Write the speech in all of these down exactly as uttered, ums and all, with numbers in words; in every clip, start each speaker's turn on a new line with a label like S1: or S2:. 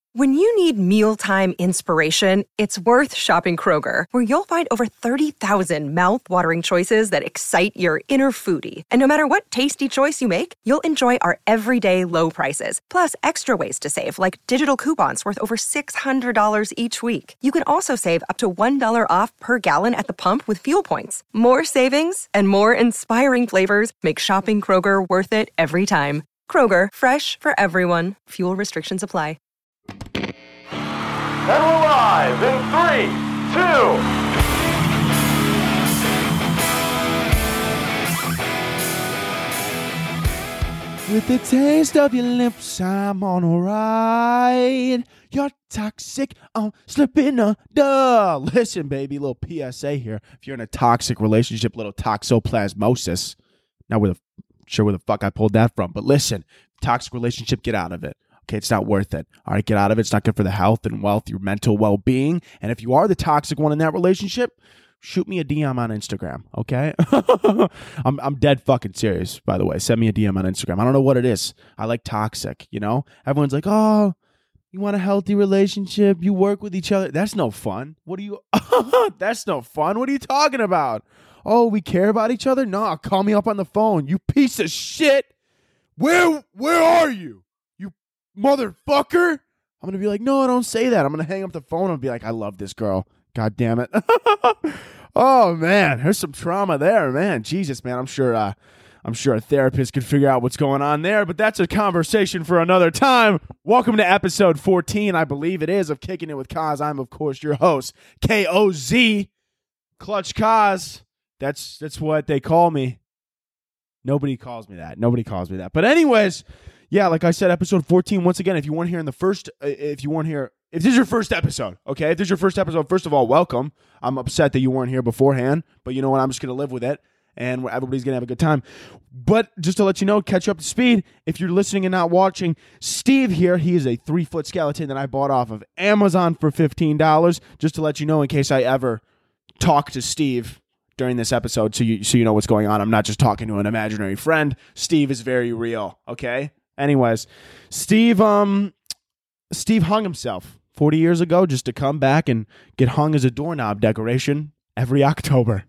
S1: When you need mealtime inspiration, it's worth shopping Kroger, where you'll find over thirty thousand mouth-watering choices that excite your inner foodie. And no matter what tasty choice you make, you'll enjoy our everyday low prices, plus extra ways to save, like digital coupons worth over six hundred dollars each week. You can also save up to one dollar off per gallon at the pump with fuel points. More savings and more inspiring flavors make shopping Kroger worth it every time. Kroger, fresh for everyone. Fuel restrictions apply.
S2: And we're live in three, two.
S3: With the taste of your lips, I'm on a ride. You're toxic, I'm slipping under. Listen, baby, little P S A here. If you're in a toxic relationship, little toxoplasmosis. Not where the, sure where the fuck I pulled that from, but listen, toxic relationship, get out of it. Okay, it's not worth it. All right, get out of it. It's not good for the health and wealth, your mental well-being. And if you are the toxic one in that relationship, shoot me a D M on Instagram, okay? I'm I'm dead fucking serious, by the way. Send me a D M on Instagram. I don't know what it is. I like toxic, you know? Everyone's like, oh, you want a healthy relationship? You work with each other. That's no fun. What do you... That's no fun. What are you talking about? Oh, we care about each other? No, call me up on the phone. You piece of shit. Where Where are you? Motherfucker. I'm going to be like, no, don't say that. I'm going to hang up the phone and be like, I love this girl. God damn it. Oh, man. There's some trauma there, man. Jesus, man. I'm sure uh, I'm sure a therapist could figure out what's going on there, but that's a conversation for another time. Welcome to episode fourteen, I believe it is, of Kicking It With Kaz. I'm, of course, your host, K O Z, Clutch Kaz. That's, that's what they call me. Nobody calls me that. Nobody calls me that. But anyways... Yeah, like I said, episode fourteen, once again, if you weren't here in the first, if you weren't here, if this is your first episode, okay, if this is your first episode, first of all, welcome. I'm upset that you weren't here beforehand, but you know what, I'm just going to live with it, and everybody's going to have a good time. But just to let you know, catch up to speed, if you're listening and not watching, Steve here, he is a three-foot skeleton that I bought off of Amazon for fifteen dollars, just to let you know in case I ever talk to Steve during this episode, so you, so you know what's going on. I'm not just talking to an imaginary friend. Steve is very real, okay? Anyways, Steve um, Steve hung himself forty years ago just to come back and get hung as a doorknob decoration every October.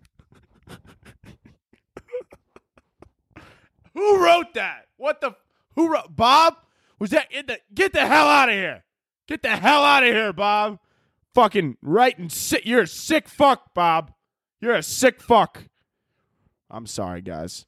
S3: Who wrote that? What the? Who wrote? Bob? Was that in the? Get the hell out of here! Get the hell out of here, Bob! Fucking right and sick. You're a sick fuck, Bob. You're a sick fuck. I'm sorry, guys.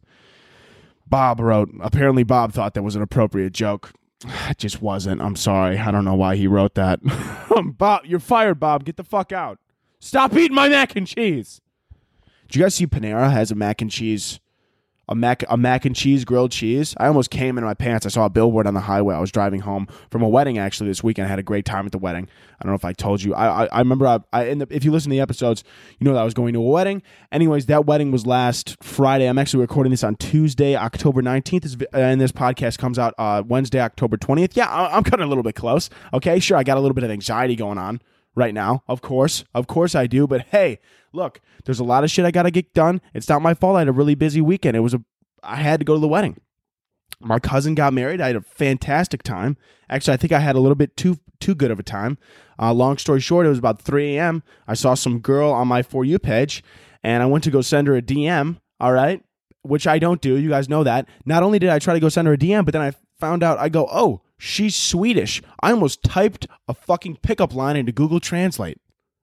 S3: Bob wrote, apparently Bob thought that was an appropriate joke. It just wasn't. I'm sorry. I don't know why he wrote that. Bob, you're fired, Bob. Get the fuck out. Stop eating my mac and cheese. Did you guys see Panera has a mac and cheese, a mac, a mac and cheese grilled cheese? I almost came in my pants. I saw a billboard on the highway. I was driving home from a wedding actually this weekend. I had a great time at the wedding. I don't know if I told you. I I, I remember I, I in the, if you listen to the episodes, you know that I was going to a wedding. Anyways, that wedding was last Friday. I'm actually recording this on Tuesday, October nineteenth, this, and this podcast comes out uh, Wednesday, October twentieth. Yeah, I, I'm cutting a little bit close. Okay, sure, I got a little bit of anxiety going on right now. Of course, of course I do. But hey, look, there's a lot of shit I got to get done. It's not my fault. I had a really busy weekend. It was a I had to go to the wedding. My cousin got married. I had a fantastic time. Actually, I think I had a little bit too too good of a time. Uh, long story short, it was about three a.m. I saw some girl on my For You page, and I went to go send her a D M, all right, which I don't do. You guys know that. Not only did I try to go send her a D M, but then I found out, I go, oh, she's Swedish. I almost typed a fucking pickup line into Google Translate.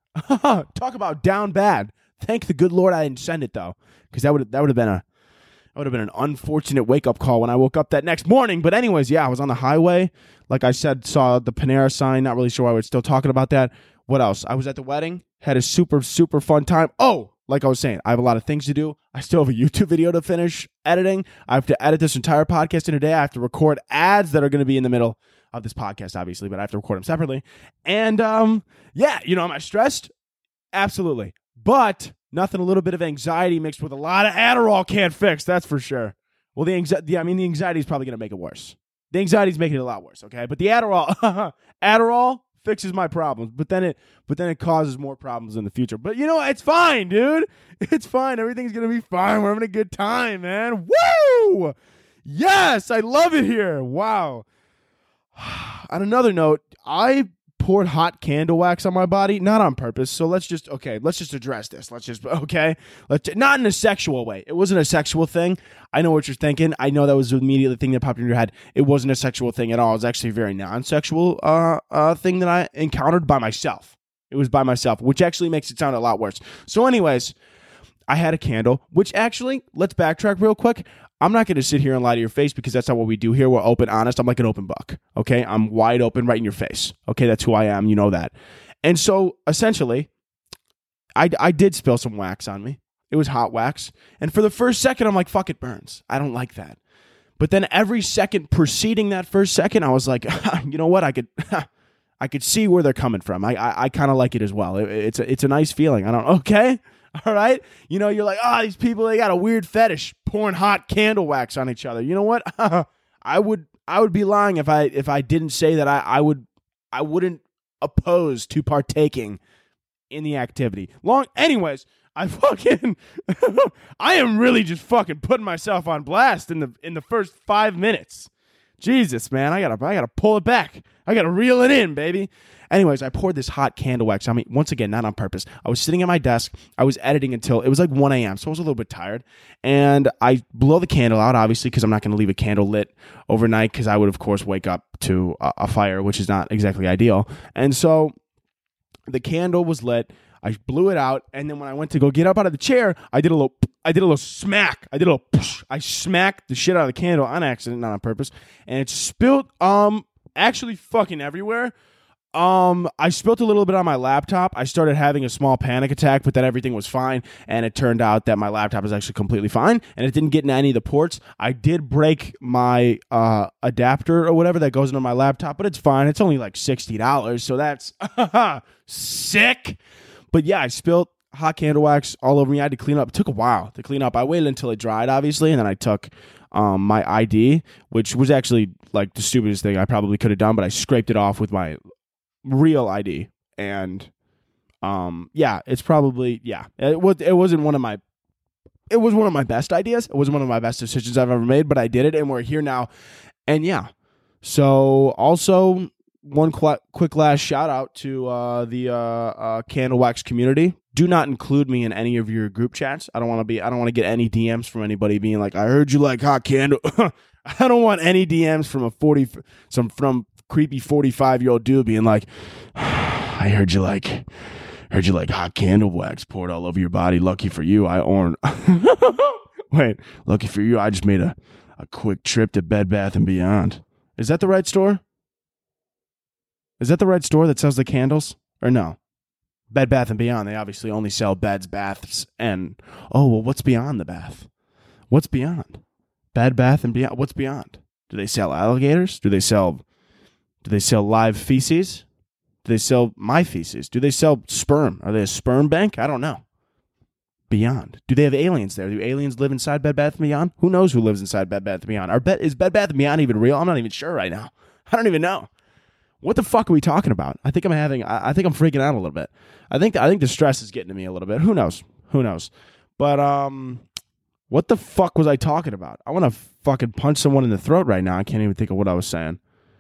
S3: Talk about down bad. Thank the good Lord I didn't send it, though, because that would that would have been a That would have been an unfortunate wake-up call when I woke up that next morning. But anyways, yeah, I was on the highway. Like I said, saw the Panera sign. Not really sure why we're still talking about that. What else? I was at the wedding. Had a super, super fun time. Oh, like I was saying, I have a lot of things to do. I still have a YouTube video to finish editing. I have to edit this entire podcast in a day. I have to record ads that are going to be in the middle of this podcast, obviously, but I have to record them separately. And, um, yeah, you know, am I stressed? Absolutely. But nothing a little bit of anxiety mixed with a lot of Adderall can't fix, that's for sure. Well, the anxiety, I mean, the anxiety is probably going to make it worse. The anxiety is making it a lot worse, okay? But the Adderall, Adderall fixes my problems, but then it, but then it causes more problems in the future. But you know what? It's fine, dude. It's fine. Everything's going to be fine. We're having a good time, man. Woo! Yes, I love it here. Wow. On another note, I poured hot candle wax on my body, not on purpose. So let's just, okay, let's just address this. Let's just, okay, let's not in a sexual way. It wasn't a sexual thing. I know what you're thinking. I know that was immediately the thing that popped in your head. It wasn't a sexual thing at all. It was actually a very non-sexual uh, uh, thing that I encountered by myself. It was by myself, which actually makes it sound a lot worse. So anyways, I had a candle, which actually, let's backtrack real quick. I'm not going to sit here and lie to your face because that's not what we do here. We're open, honest. I'm like an open book, okay? I'm wide open right in your face, okay? That's who I am. You know that. And so, essentially, I, I did spill some wax on me. It was hot wax. And for the first second, I'm like, fuck, it burns. I don't like that. But then every second preceding that first second, I was like, you know what? I could I could see where they're coming from. I I, I kind of like it as well. It, it's, a, it's a nice feeling. I don't, okay? All right? You know, you're like, oh, these people, they got a weird fetish pouring hot candle wax on each other. You know what? I would I would be lying if I if I didn't say that I, I would I wouldn't oppose to partaking in the activity. Long anyways, I fucking I am really just fucking putting myself on blast in the in the first five minutes. Jesus, man, I gotta I gotta pull it back. I gotta reel it in, baby. Anyways, I poured this hot candle wax on me. Once again, not on purpose. I was sitting at my desk. I was editing until it was like one a.m., so I was a little bit tired. And I blow the candle out, obviously, because I'm not going to leave a candle lit overnight because I would, of course, wake up to a, a fire, which is not exactly ideal. And so the candle was lit. I blew it out, and then when I went to go get up out of the chair, I did a little, I did a little smack. I did a little, I smacked the shit out of the candle on accident, not on purpose, and it spilled, um, actually fucking everywhere. Um, I spilled a little bit on my laptop. I started having a small panic attack, but then everything was fine, and it turned out that my laptop is actually completely fine, and it didn't get in any of the ports. I did break my uh, adapter or whatever that goes into my laptop, but it's fine. It's only like sixty dollars, so that's sick. But yeah, I spilled hot candle wax all over me. I had to clean up. It took a while to clean up. I waited until it dried, obviously, and then I took um, my I D, which was actually like the stupidest thing I probably could have done, but I scraped it off with my real I D, and um yeah it's probably yeah it was it wasn't one of my it was one of my best ideas. It wasn't one of my best decisions I've ever made, but I did it, and we're here now. And yeah, so also one qu- quick last shout out to uh the uh, uh candle wax community. Do not include me in any of your group chats. I don't want to be I don't want to get any D Ms from anybody being like, I heard you like hot candle. I don't want any D Ms from a forty some from creepy forty-five-year-old dude being like, I heard you like, heard you like hot candle wax poured all over your body. Lucky for you, I own. Wait, lucky for you, I just made a, a quick trip to Bed Bath and Beyond. Is that the right store? Is that the right store that sells the candles? Or no? Bed Bath and Beyond, they obviously only sell beds, baths, and, oh, well, what's beyond the bath? What's beyond? Bed Bath and Beyond, what's beyond? Do they sell alligators? Do they sell... Do they sell live feces? Do they sell my feces? Do they sell sperm? Are they a sperm bank? I don't know. Beyond. Do they have aliens there? Do aliens live inside Bed Bath and Beyond? Who knows who lives inside Bed Bath and Beyond? Are Bed, is Bed Bath and Beyond even real? I'm not even sure right now. I don't even know. What the fuck are we talking about? I think I'm having. I, I think I'm freaking out a little bit. I think. I think the stress is getting to me a little bit. Who knows? Who knows? But um, what the fuck was I talking about? I want to fucking punch someone in the throat right now. I can't even think of what I was saying.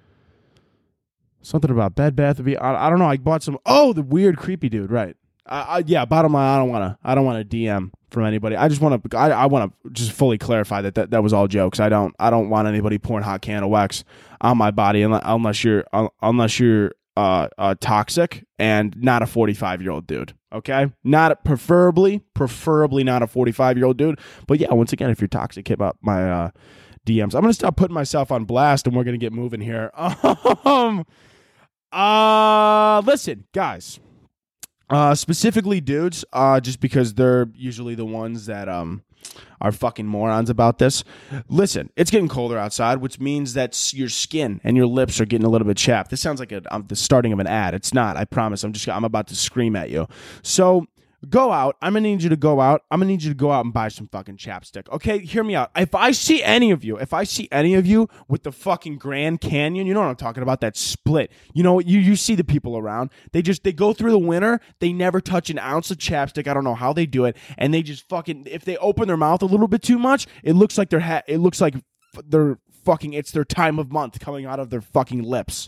S3: Something about Bed Bath and Beyond. I, I don't know. I bought some. Oh, the weird, creepy dude. Right. I, I, yeah. Bottom line, I don't want to. I don't want to D M from anybody. I just want to. I, I want to just fully clarify that, that that was all jokes. I don't. I don't want anybody pouring hot candle wax on my body unless, unless you're unless you're uh, uh toxic and not a forty-five year old dude. Okay. Not preferably, preferably not a forty-five year old dude. But yeah, once again, if you're toxic, hit up my uh, D Ms. I'm gonna stop putting myself on blast, and we're gonna get moving here. Um. Uh, listen, guys, uh, specifically dudes, uh, just because they're usually the ones that, um, are fucking morons about this. Listen, it's getting colder outside, which means that your skin and your lips are getting a little bit chapped. This sounds like a, um, the starting of an ad. It's not, I promise. I'm just, I'm about to scream at you. So, go out. I'm going to need you to go out. I'm going to need you to go out and buy some fucking chapstick. Okay, hear me out. If I see any of you, if I see any of you with the fucking Grand Canyon, you know what I'm talking about, that split. You know, you you see the people around. They just, they go through the winter. They never touch an ounce of chapstick. I don't know how they do it. And they just fucking, if they open their mouth a little bit too much, it looks like they're, ha- it looks like they're fucking, it's their time of month coming out of their fucking lips.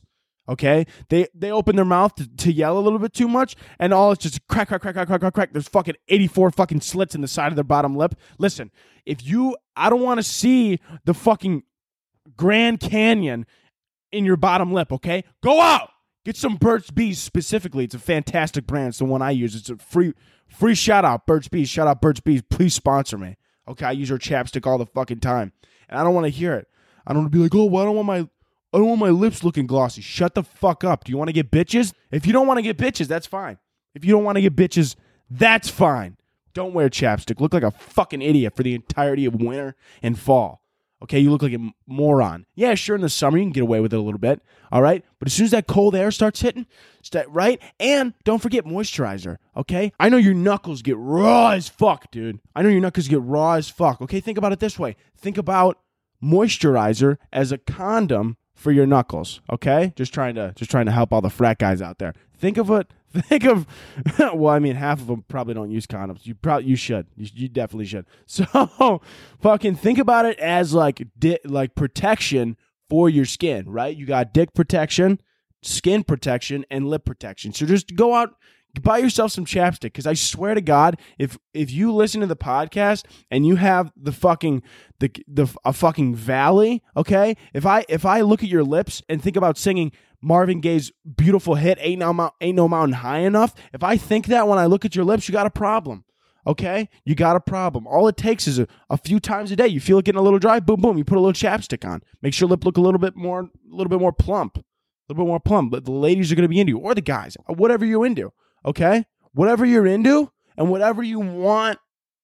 S3: Okay, they they open their mouth to, to yell a little bit too much, and all it's just crack, crack, crack, crack, crack, crack, crack. There's fucking eighty-four fucking slits in the side of their bottom lip. Listen, if you, I don't want to see the fucking Grand Canyon in your bottom lip. Okay, go out, get some Burt's Bees specifically. It's a fantastic brand. It's the one I use. It's a free free shout out, Burt's Bees. Shout out Burt's Bees. Please sponsor me. Okay, I use her chapstick all the fucking time, and I don't want to hear it. I don't want to be like, oh, well, I don't want my I don't want my lips looking glossy. Shut the fuck up. Do you want to get bitches? If you don't want to get bitches, that's fine. If you don't want to get bitches, that's fine. Don't wear chapstick. Look like a fucking idiot for the entirety of winter and fall. Okay, you look like a moron. Yeah, sure, in the summer you can get away with it a little bit, all right? But as soon as that cold air starts hitting, start, right? And don't forget moisturizer, okay? I know your knuckles get raw as fuck, dude. I know your knuckles get raw as fuck, okay? Think about it this way. Think about moisturizer as a condom for your knuckles, okay? Just trying to just trying to help all the frat guys out there. Think of it. Think of, well, I mean, half of them probably don't use condoms. You probably you should. You, you definitely should. So, fucking think about it as like di- like protection for your skin, right? You got dick protection, skin protection, and lip protection. So just go out, buy yourself some chapstick, because I swear to God, if if you listen to the podcast and you have the fucking the the a fucking valley, okay? If I if I look at your lips and think about singing Marvin Gaye's beautiful hit "Ain't No Mount, Ain't No Mountain High Enough," if I think that when I look at your lips, you got a problem, okay? You got a problem. All it takes is a, a few times a day. You feel it getting a little dry, boom, boom. You put a little chapstick on, makes your lip look a little bit more, a little bit more plump, a little bit more plump. But the ladies are gonna be into you, or the guys, whatever you're into. Okay? Whatever you're into and whatever you want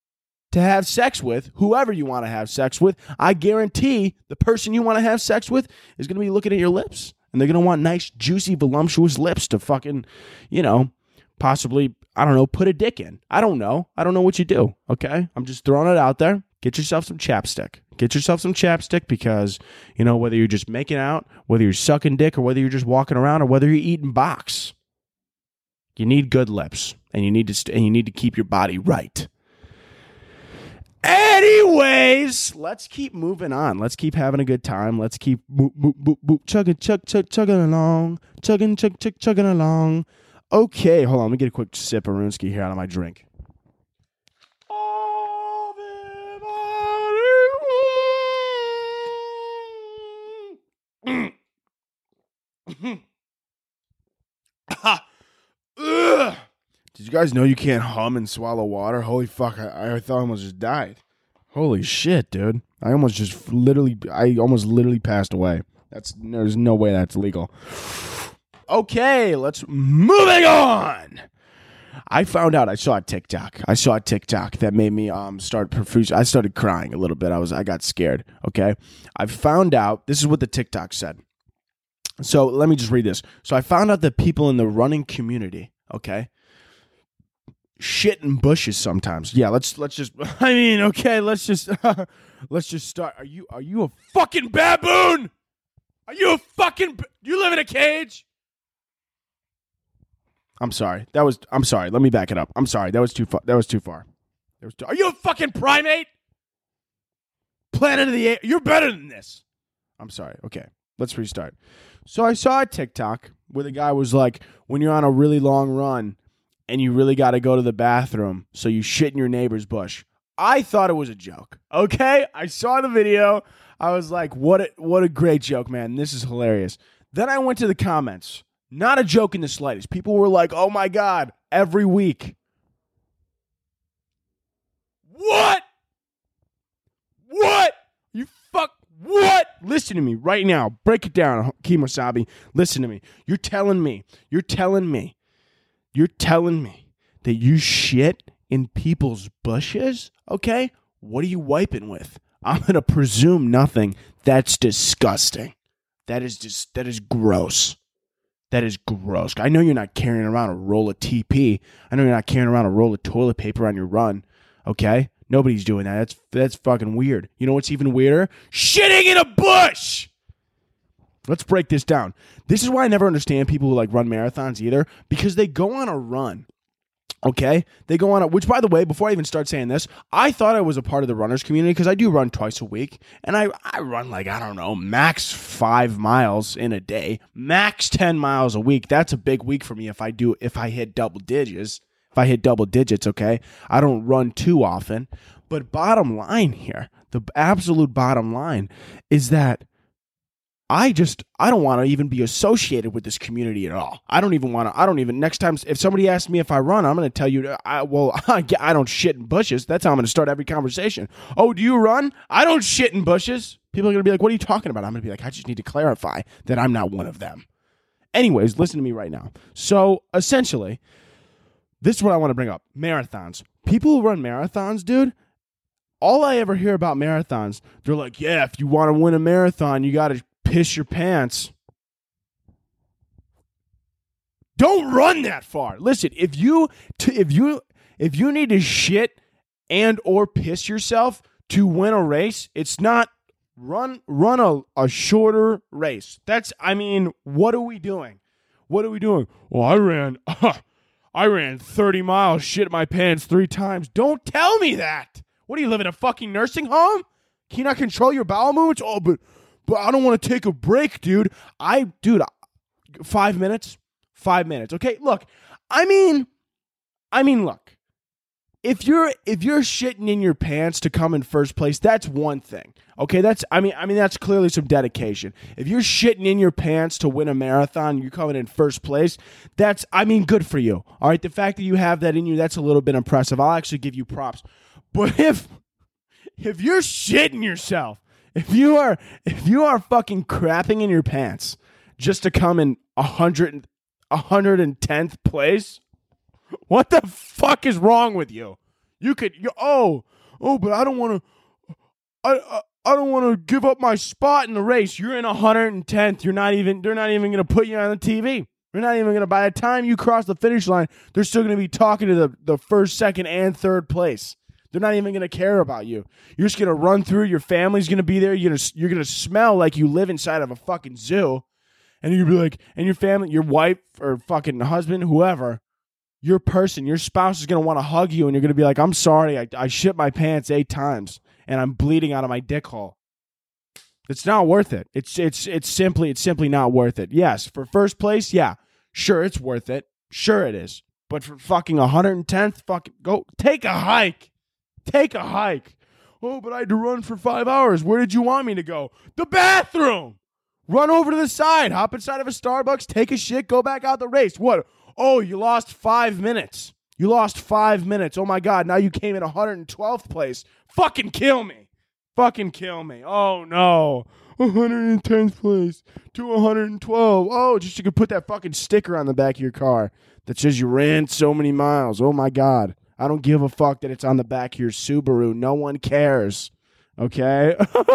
S3: to have sex with, whoever you want to have sex with, I guarantee the person you want to have sex with is going to be looking at your lips, and they're going to want nice, juicy, voluptuous lips to fucking, you know, possibly, I don't know, put a dick in. I don't know. I don't know what you do. Okay? I'm just throwing it out there. Get yourself some chapstick. Get yourself some chapstick because, you know, whether you're just making out, whether you're sucking dick, or whether you're just walking around, or whether you're eating box, you need good lips, and you need to st- and you need to keep your body right. Anyways, let's keep moving on. Let's keep having a good time. Let's keep boop, boop, boop, boop, chugging, chug, chug, chugging along, chugging, chug, chug, chugging along. Okay, hold on. Let me get a quick sip of Runsky here out of my drink. Ugh. Did you guys know you can't hum and swallow water? Holy fuck, I, I thought I almost just died. Holy shit, dude. I almost just literally, I almost literally passed away. That's, there's no way that's legal. Okay, let's, moving on. I found out, I saw a TikTok. I saw a TikTok that made me um start profuse. I started crying a little bit. I was, I got scared, okay? I found out, this is what the TikTok said. So let me just read this. So I found out that people in the running community, okay, shit in bushes sometimes. Yeah, let's let's just. I mean, okay, let's just let's just start. Are you are you a fucking baboon? Are you a fucking? Do you live in a cage? I'm sorry. That was. I'm sorry. Let me back it up. I'm sorry. That was too far. That was too far. That was too, are you a fucking primate? Planet of the Apes. You're better than this. I'm sorry. Okay, let's restart. So I saw a TikTok where the guy was like, when you're on a really long run and you really got to go to the bathroom, so you shit in your neighbor's bush. I thought it was a joke. Okay? I saw the video. I was like, what a, what a great joke, man. This is hilarious. Then I went to the comments. Not a joke in the slightest. People were like, oh my God, every week. What? What? You fuck. What? Listen to me right now. Break it down, Kemosabe. Listen to me. You're telling me, you're telling me, you're telling me that you shit in people's bushes? Okay? What are you wiping with? I'm going to presume nothing. That's disgusting. That is just, that is gross. That is gross. I know you're not carrying around a roll of T P. I know you're not carrying around a roll of toilet paper on your run. Okay? Nobody's doing that. That's that's fucking weird. You know what's even weirder? Shitting in a bush! Let's break this down. This is why I never understand people who like run marathons either, because they go on a run Okay, they go on a, which by the way, before I even start saying this, I thought I was a part of the runners community because I do run twice a week, and I, I run like, I don't know, max five miles in a day, max ten miles a week. That's a big week for me if I do, if I hit double digits, if I hit double digits, okay? I don't run too often, but bottom line here, the absolute bottom line is that I just, I don't want to even be associated with this community at all. I don't even want to, I don't even, next time, if somebody asks me if I run, I'm going to tell you, I, well, I don't shit in bushes. That's how I'm going to start every conversation. Oh, do you run? I don't shit in bushes. People are going to be like, what are you talking about? I'm going to be like, I just need to clarify that I'm not one of them. Anyways, listen to me right now. So essentially, this is what I want to bring up. Marathons. People who run marathons, dude, all I ever hear about marathons, they're like, yeah, if you want to win a marathon, you got to piss your pants. Don't run that far. Listen, if you t- if you if you need to shit and or piss yourself to win a race, it's not run run a, a shorter race. That's I mean, what are we doing? What are we doing? Well, I ran uh, I ran thirty miles, shit my pants three times. Don't tell me that. What do you live in a fucking nursing home? Can you not control your bowel movements? Oh, but But I don't want to take a break, dude. I, dude, five minutes, five minutes. Okay, look, I mean, I mean, look, if you're if you're shitting in your pants to come in first place, that's one thing. Okay, that's I mean, I mean that's clearly some dedication. If you're shitting in your pants to win a marathon, you're coming in first place. That's I mean, good for you. All right, the fact that you have that in you, that's a little bit impressive. I'll actually give you props. But if if you're shitting yourself. If you are if you are fucking crapping in your pants just to come in one hundred, one hundred tenth place, what the fuck is wrong with you? You could you oh oh, but I don't want to I, I I don't want to give up my spot in the race. You're in one hundred tenth. You're not even they're not even going to put you on the T V. They're not even going to by the time you cross the finish line, they're still going to be talking to the the first, second, and third place. They're not even going to care about you. You're just going to run through. Your family's going to be there. You're going to you're going to smell like you live inside of a fucking zoo. And you're going to be like, and your family, your wife or fucking husband, whoever, your person, your spouse is going to want to hug you. And you're going to be like, I'm sorry. I, I shit my pants eight times and I'm bleeding out of my dick hole. It's not worth it. It's, it's, it's simply, it's simply not worth it. Yes. For first place. Yeah, sure. It's worth it. Sure it is. But for fucking one hundred tenth, fucking go take a hike. Take a hike. Oh, but I had to run for five hours. Where did you want me to go? The bathroom. Run over to the side. Hop inside of a Starbucks. Take a shit. Go back out the race. What? Oh, you lost five minutes. You lost five minutes. Oh, my God. Now you came in one hundred twelfth place. Fucking kill me. Fucking kill me. Oh, no. one hundred tenth place to one hundred twelve. Oh, just you could put that fucking sticker on the back of your car that says you ran so many miles. Oh, my God. I don't give a fuck that it's on the back of your Subaru. No one cares. Okay?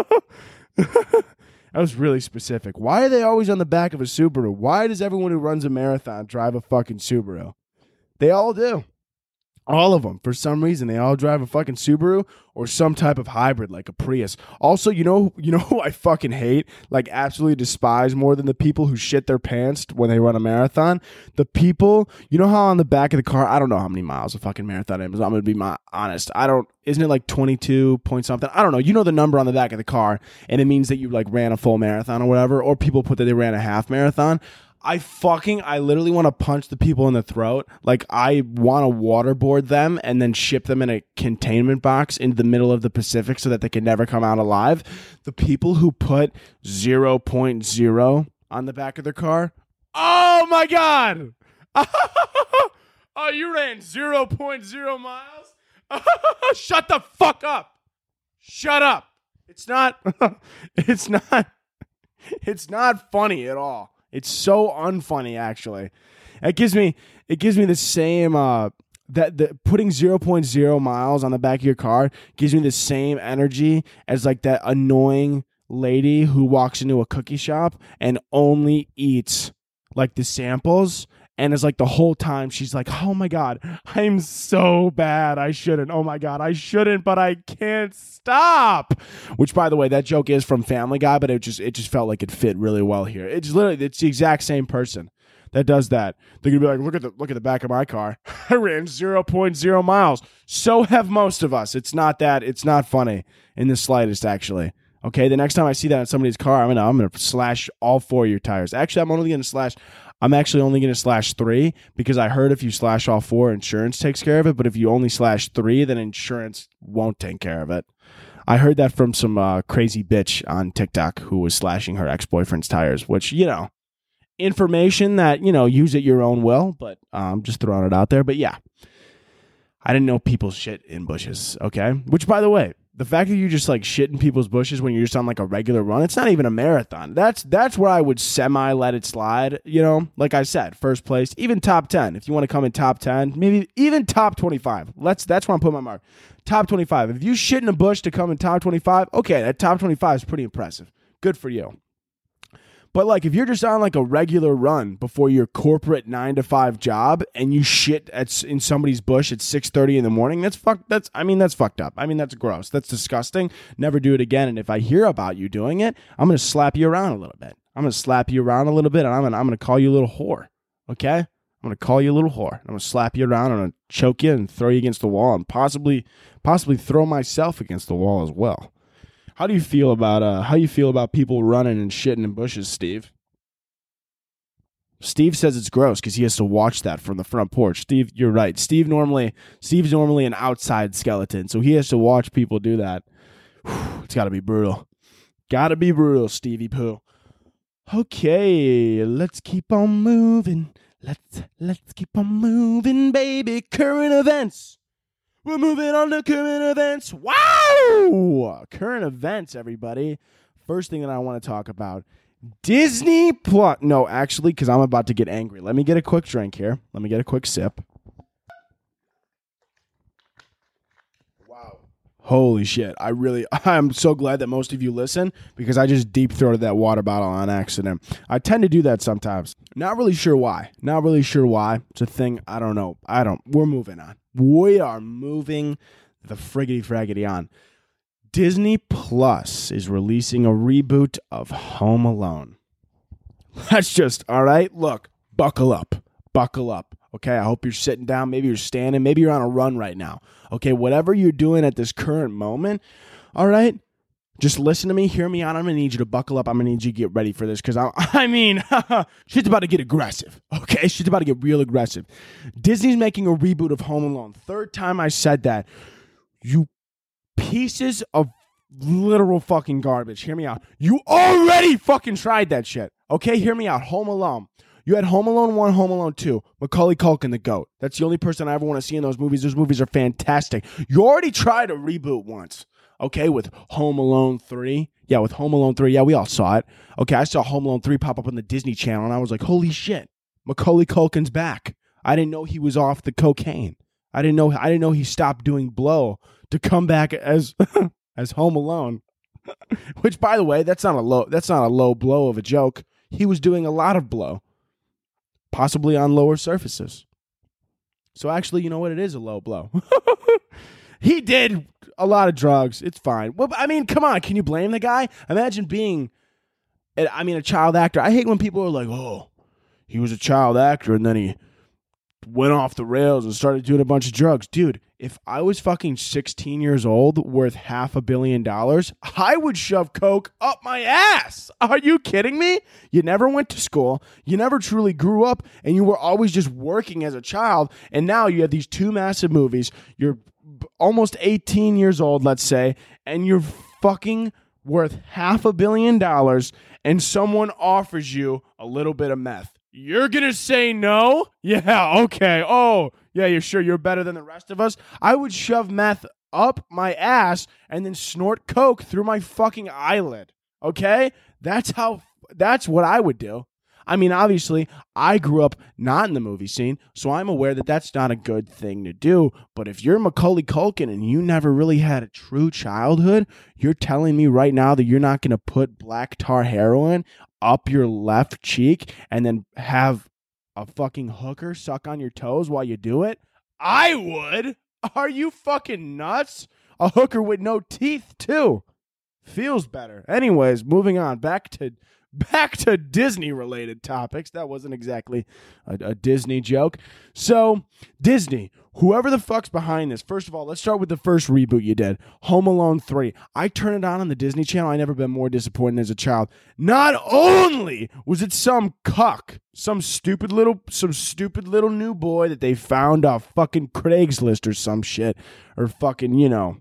S3: That was really specific. Why are they always on the back of a Subaru? Why does everyone who runs a marathon drive a fucking Subaru? They all do. All of them. For some reason, they all drive a fucking Subaru or some type of hybrid like a Prius. Also, you know, you know who I fucking hate? Like absolutely despise more than the people who shit their pants when they run a marathon? The people, you know how on the back of the car, I don't know how many miles a fucking marathon is. I'm going to be my honest. I don't, isn't it like twenty-two point something? I don't know. You know the number on the back of the car and it means that you like ran a full marathon or whatever, or people put that they ran a half marathon. I fucking, I literally want to punch the people in the throat. Like, I want to waterboard them and then ship them in a containment box into the middle of the Pacific so that they can never come out alive. The people who put zero point zero on the back of their car. Oh, my God. Oh, you ran zero point zero miles? Shut the fuck up. Shut up. It's not, it's not, it's not funny at all. It's so unfunny, actually. It gives me it gives me the same uh, that the putting zero point zero miles on the back of your car gives me the same energy as like that annoying lady who walks into a cookie shop and only eats like the samples. And it's like the whole time she's like, oh my God, I'm so bad. I shouldn't. Oh my God, I shouldn't, but I can't stop. Which, by the way, that joke is from Family Guy, but it just it just felt like it fit really well here. It's literally, it's the exact same person. that does that. They're gonna be like, look at the look at the back of my car. I ran zero point zero miles. So have most of us. It's not that. It's not funny in the slightest, actually. Okay, the next time I see that in somebody's car, I'm gonna I'm gonna slash all four of your tires. Actually, I'm only gonna slash. I'm actually only gonna slash three because I heard if you slash all four, insurance takes care of it. But if you only slash three, then insurance won't take care of it. I heard that from some uh, crazy bitch on TikTok who was slashing her ex-boyfriend's tires, which, you know, information that, you know, use at your own will. But I'm um, just throwing it out there. But yeah, I didn't know people's shit in bushes. Okay, which, by the way. The fact that you just like shit in people's bushes when you're just on like a regular run, it's not even a marathon. That's that's where I would semi let it slide. You know, like I said, first place, even top ten. If you want to come in top ten, maybe even top twenty-five. Let's that's where I'm putting my mark. Top twenty-five. If you shit in a bush to come in top twenty-five, okay, that top twenty-five is pretty impressive. Good for you. But like if you're just on like a regular run before your corporate nine to five job and you shit at in somebody's bush at six thirty in the morning, that's fuck that's I mean that's fucked up. I mean that's gross. That's disgusting. Never do it again. And if I hear about you doing it, I'm going to slap you around a little bit. I'm going to slap you around a little bit and I'm going to I'm going to call you a little whore. Okay? I'm going to call you a little whore. I'm going to slap you around and I'm going to choke you and throw you against the wall and possibly possibly throw myself against the wall as well. How do you feel about uh how you feel about people running and shitting in bushes, Steve? Steve says it's gross because he has to watch that from the front porch. Steve, you're right. Steve normally Steve's normally an outside skeleton, so he has to watch people do that. Whew, it's gotta be brutal. Gotta be brutal, Stevie Pooh. Okay, let's keep on moving. Let's let's keep on moving, baby. Current events. We're moving on to current events. Wow! Current events, everybody. First thing that I want to talk about. Disney Plus. No, actually, because I'm about to get angry. Let me get a quick drink here. Let me get a quick sip. Wow. Holy shit. I really, I'm so glad that most of you listen because I just deep-throated that water bottle on accident. I tend to do that sometimes. Not really sure why. Not really sure why. It's a thing. I don't know. I don't. We're moving on. We are moving the friggity-fraggity on. Disney Plus is releasing a reboot of Home Alone. That's just, all right, look, buckle up. Buckle up, okay? I hope you're sitting down. Maybe you're standing. Maybe you're on a run right now, okay? Whatever you're doing at this current moment, all right? Just listen to me. Hear me out. I'm going to need you to buckle up. I'm going to need you to get ready for this because, I, I mean, shit's about to get aggressive, okay? Shit's about to get real aggressive. Disney's making a reboot of Home Alone. Third time I said that. You pieces of literal fucking garbage. Hear me out. You already fucking tried that shit, okay? Hear me out. Home Alone. You had Home Alone one, Home Alone two. Macaulay Culkin, the GOAT. That's the only person I ever want to see in those movies. Those movies are fantastic. You already tried a reboot once. Okay, with Home Alone three. Yeah, with Home Alone three. Yeah, we all saw it. Okay, I saw Home Alone three pop up on the Disney Channel, and I was like, holy shit, Macaulay Culkin's back. I didn't know he was off the cocaine. I didn't know I didn't know he stopped doing blow to come back as as Home Alone. Which, by the way, that's not a low that's not a low blow of a joke. He was doing a lot of blow, possibly on lower surfaces. So actually, you know what? It is a low blow. He did a lot of drugs. It's fine. Well, I mean, come on. Can you blame the guy? Imagine being, I mean, a child actor. I hate when people are like, oh, he was a child actor and then he went off the rails and started doing a bunch of drugs. Dude, if I was fucking sixteen years old worth half a billion dollars, I would shove coke up my ass. Are you kidding me? You never went to school. You never truly grew up and you were always just working as a child. And now you have these two massive movies. You're almost eighteen years old, let's say, and you're fucking worth half a billion dollars and someone offers you a little bit of meth. You're going to say no? Yeah, okay. Oh, yeah, you're sure you're better than the rest of us? I would shove meth up my ass and then snort coke through my fucking eyelid. Okay? That's how, that's what I would do. I mean, obviously, I grew up not in the movie scene, so I'm aware that that's not a good thing to do. But if you're Macaulay Culkin and you never really had a true childhood, you're telling me right now that you're not going to put black tar heroin up your left cheek and then have a fucking hooker suck on your toes while you do it? I would. Are you fucking nuts? A hooker with no teeth, too. Feels better. Anyways, moving on. Back to... back to Disney-related topics. That wasn't exactly a, a Disney joke. So, Disney, whoever the fuck's behind this, first of all, let's start with the first reboot you did, Home Alone three. I turned it on on the Disney Channel. I never been more disappointed as a child. Not only was it some cuck, some stupid little, some stupid little new boy that they found off fucking Craigslist or some shit, or fucking, you know,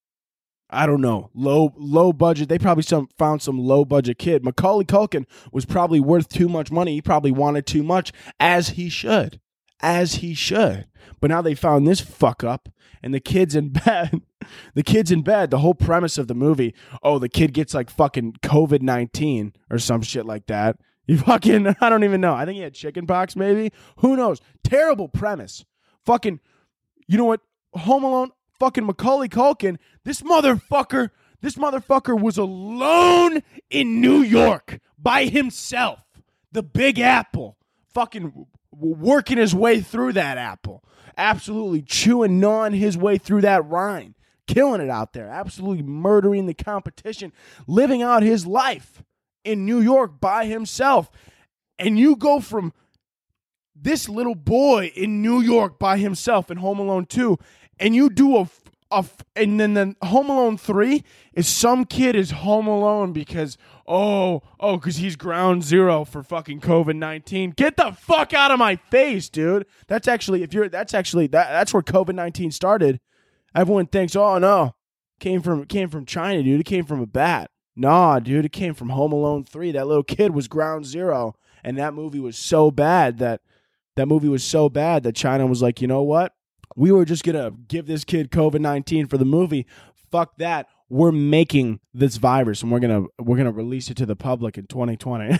S3: I don't know, low low budget. They probably some found some low budget kid. Macaulay Culkin was probably worth too much money. He probably wanted too much, as he should, as he should. But now they found this fuck up, and the kid's in bed. The kid's in bed. The whole premise of the movie, oh, the kid gets like fucking covid nineteen or some shit like that. You fucking, I don't even know. I think he had chicken pox maybe. Who knows? Terrible premise. Fucking, you know what? Home Alone, fucking Macaulay Culkin, this motherfucker, this motherfucker was alone in New York by himself. The Big Apple. Fucking working his way through that apple. Absolutely chewing, gnawing his way through that rind. Killing it out there. Absolutely murdering the competition. Living out his life in New York by himself. And you go from this little boy in New York by himself in Home Alone two, and you do a, a and then the Home Alone three is some kid is home alone because, oh, oh, because he's ground zero for fucking covid nineteen. Get the fuck out of my face, dude. That's actually, if you're, that's actually, that that's where covid nineteen started. Everyone thinks, oh, no, came from, came from China, dude. It came from a bat. Nah, dude, it came from Home Alone three. That little kid was ground zero, and that movie was so bad that, that movie was so bad that China was like, you know what? We were just going to give this kid covid nineteen for the movie. Fuck that. We're making this virus, and we're going to we're going to release it to the public in twenty twenty.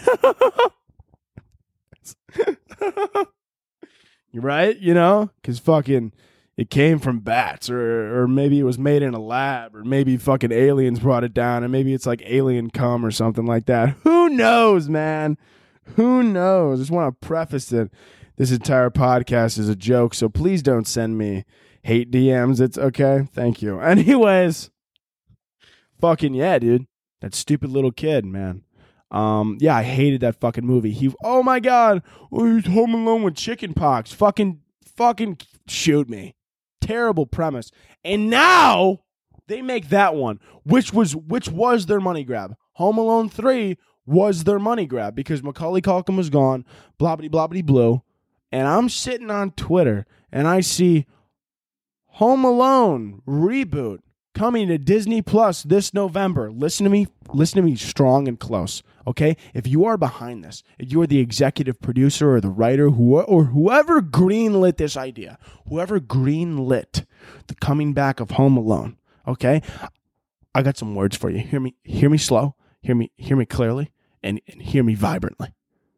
S3: You're right, you know? Cuz fucking it came from bats, or or maybe it was made in a lab, or maybe fucking aliens brought it down, and maybe it's like alien cum or something like that. Who knows, man? Who knows? I just want to preface it. This entire podcast is a joke, so please don't send me hate D Ms. It's okay. Thank you. Anyways, fucking yeah, dude. That stupid little kid, man. Um, yeah, I hated that fucking movie. He, oh my God, oh, he's home alone with chicken pox. Fucking, fucking shoot me. Terrible premise. And now they make that one, which was which was their money grab. Home Alone three was their money grab because Macaulay Culkin was gone. Blobbity blobbity blue. And I'm sitting on Twitter, and I see Home Alone reboot coming to Disney Plus this November. Listen to me. Listen to me strong and close, okay? If you are behind this, if you are the executive producer or the writer who, or whoever greenlit this idea, whoever greenlit the coming back of Home Alone, okay? I got some words for you. Hear me, hear me slow, hear me, hear me clearly, and, and hear me vibrantly.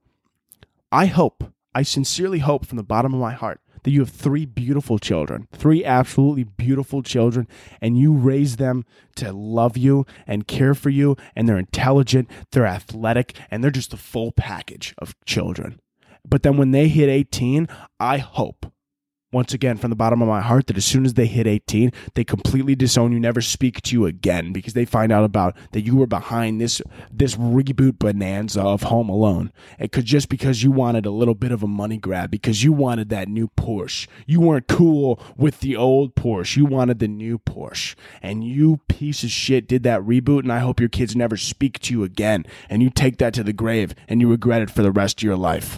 S3: I hope I sincerely hope from the bottom of my heart that you have three beautiful children, three absolutely beautiful children, and you raise them to love you and care for you, and they're intelligent, they're athletic, and they're just the full package of children. But then when they hit eighteen, I hope, once again, from the bottom of my heart, that as soon as they hit eighteen, they completely disown you, never speak to you again, because they find out about that you were behind this this reboot bonanza of Home Alone. It could just because you wanted a little bit of a money grab, because you wanted that new Porsche. You weren't cool with the old Porsche. You wanted the new Porsche. And you piece of shit did that reboot, and I hope your kids never speak to you again. And you take that to the grave, and you regret it for the rest of your life.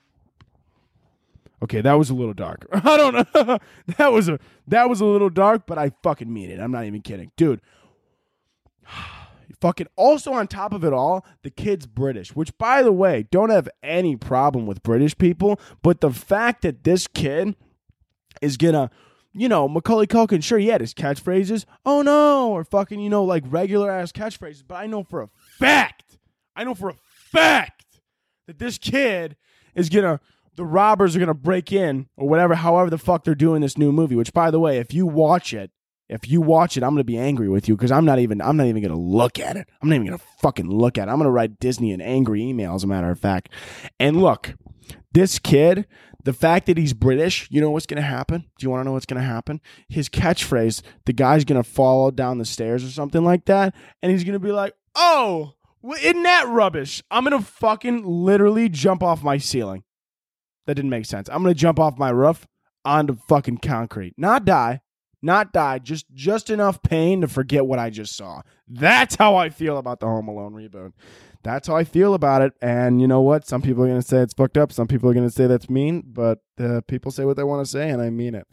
S3: Okay, that was a little dark. I don't know. that was a that was a little dark, but I fucking mean it. I'm not even kidding. Dude. Fucking also on top of it all, the kid's British, which by the way, don't have any problem with British people, but the fact that this kid is gonna, you know, Macaulay Culkin, sure, he had his catchphrases, oh no, or fucking, you know, like regular ass catchphrases, but I know for a fact, I know for a fact that this kid is gonna, the robbers are going to break in or whatever, however the fuck they're doing this new movie, which by the way, if you watch it, if you watch it, I'm going to be angry with you because I'm not even, I'm not even going to look at it. I'm not even going to fucking look at it. I'm going to write Disney an angry email, as a matter of fact. And look, this kid, the fact that he's British, you know what's going to happen? Do you want to know what's going to happen? His catchphrase, the guy's going to fall down the stairs or something like that. And he's going to be like, oh, Well, isn't that rubbish? I'm going to fucking literally jump off my ceiling. That didn't make sense. I'm going to jump off my roof onto fucking concrete. Not die. Not die. Just just enough pain to forget what I just saw. That's how I feel about the Home Alone reboot. That's how I feel about it. And you know what? Some people are going to say it's fucked up. Some people are going to say that's mean. But uh, people say what they want to say, and I mean it.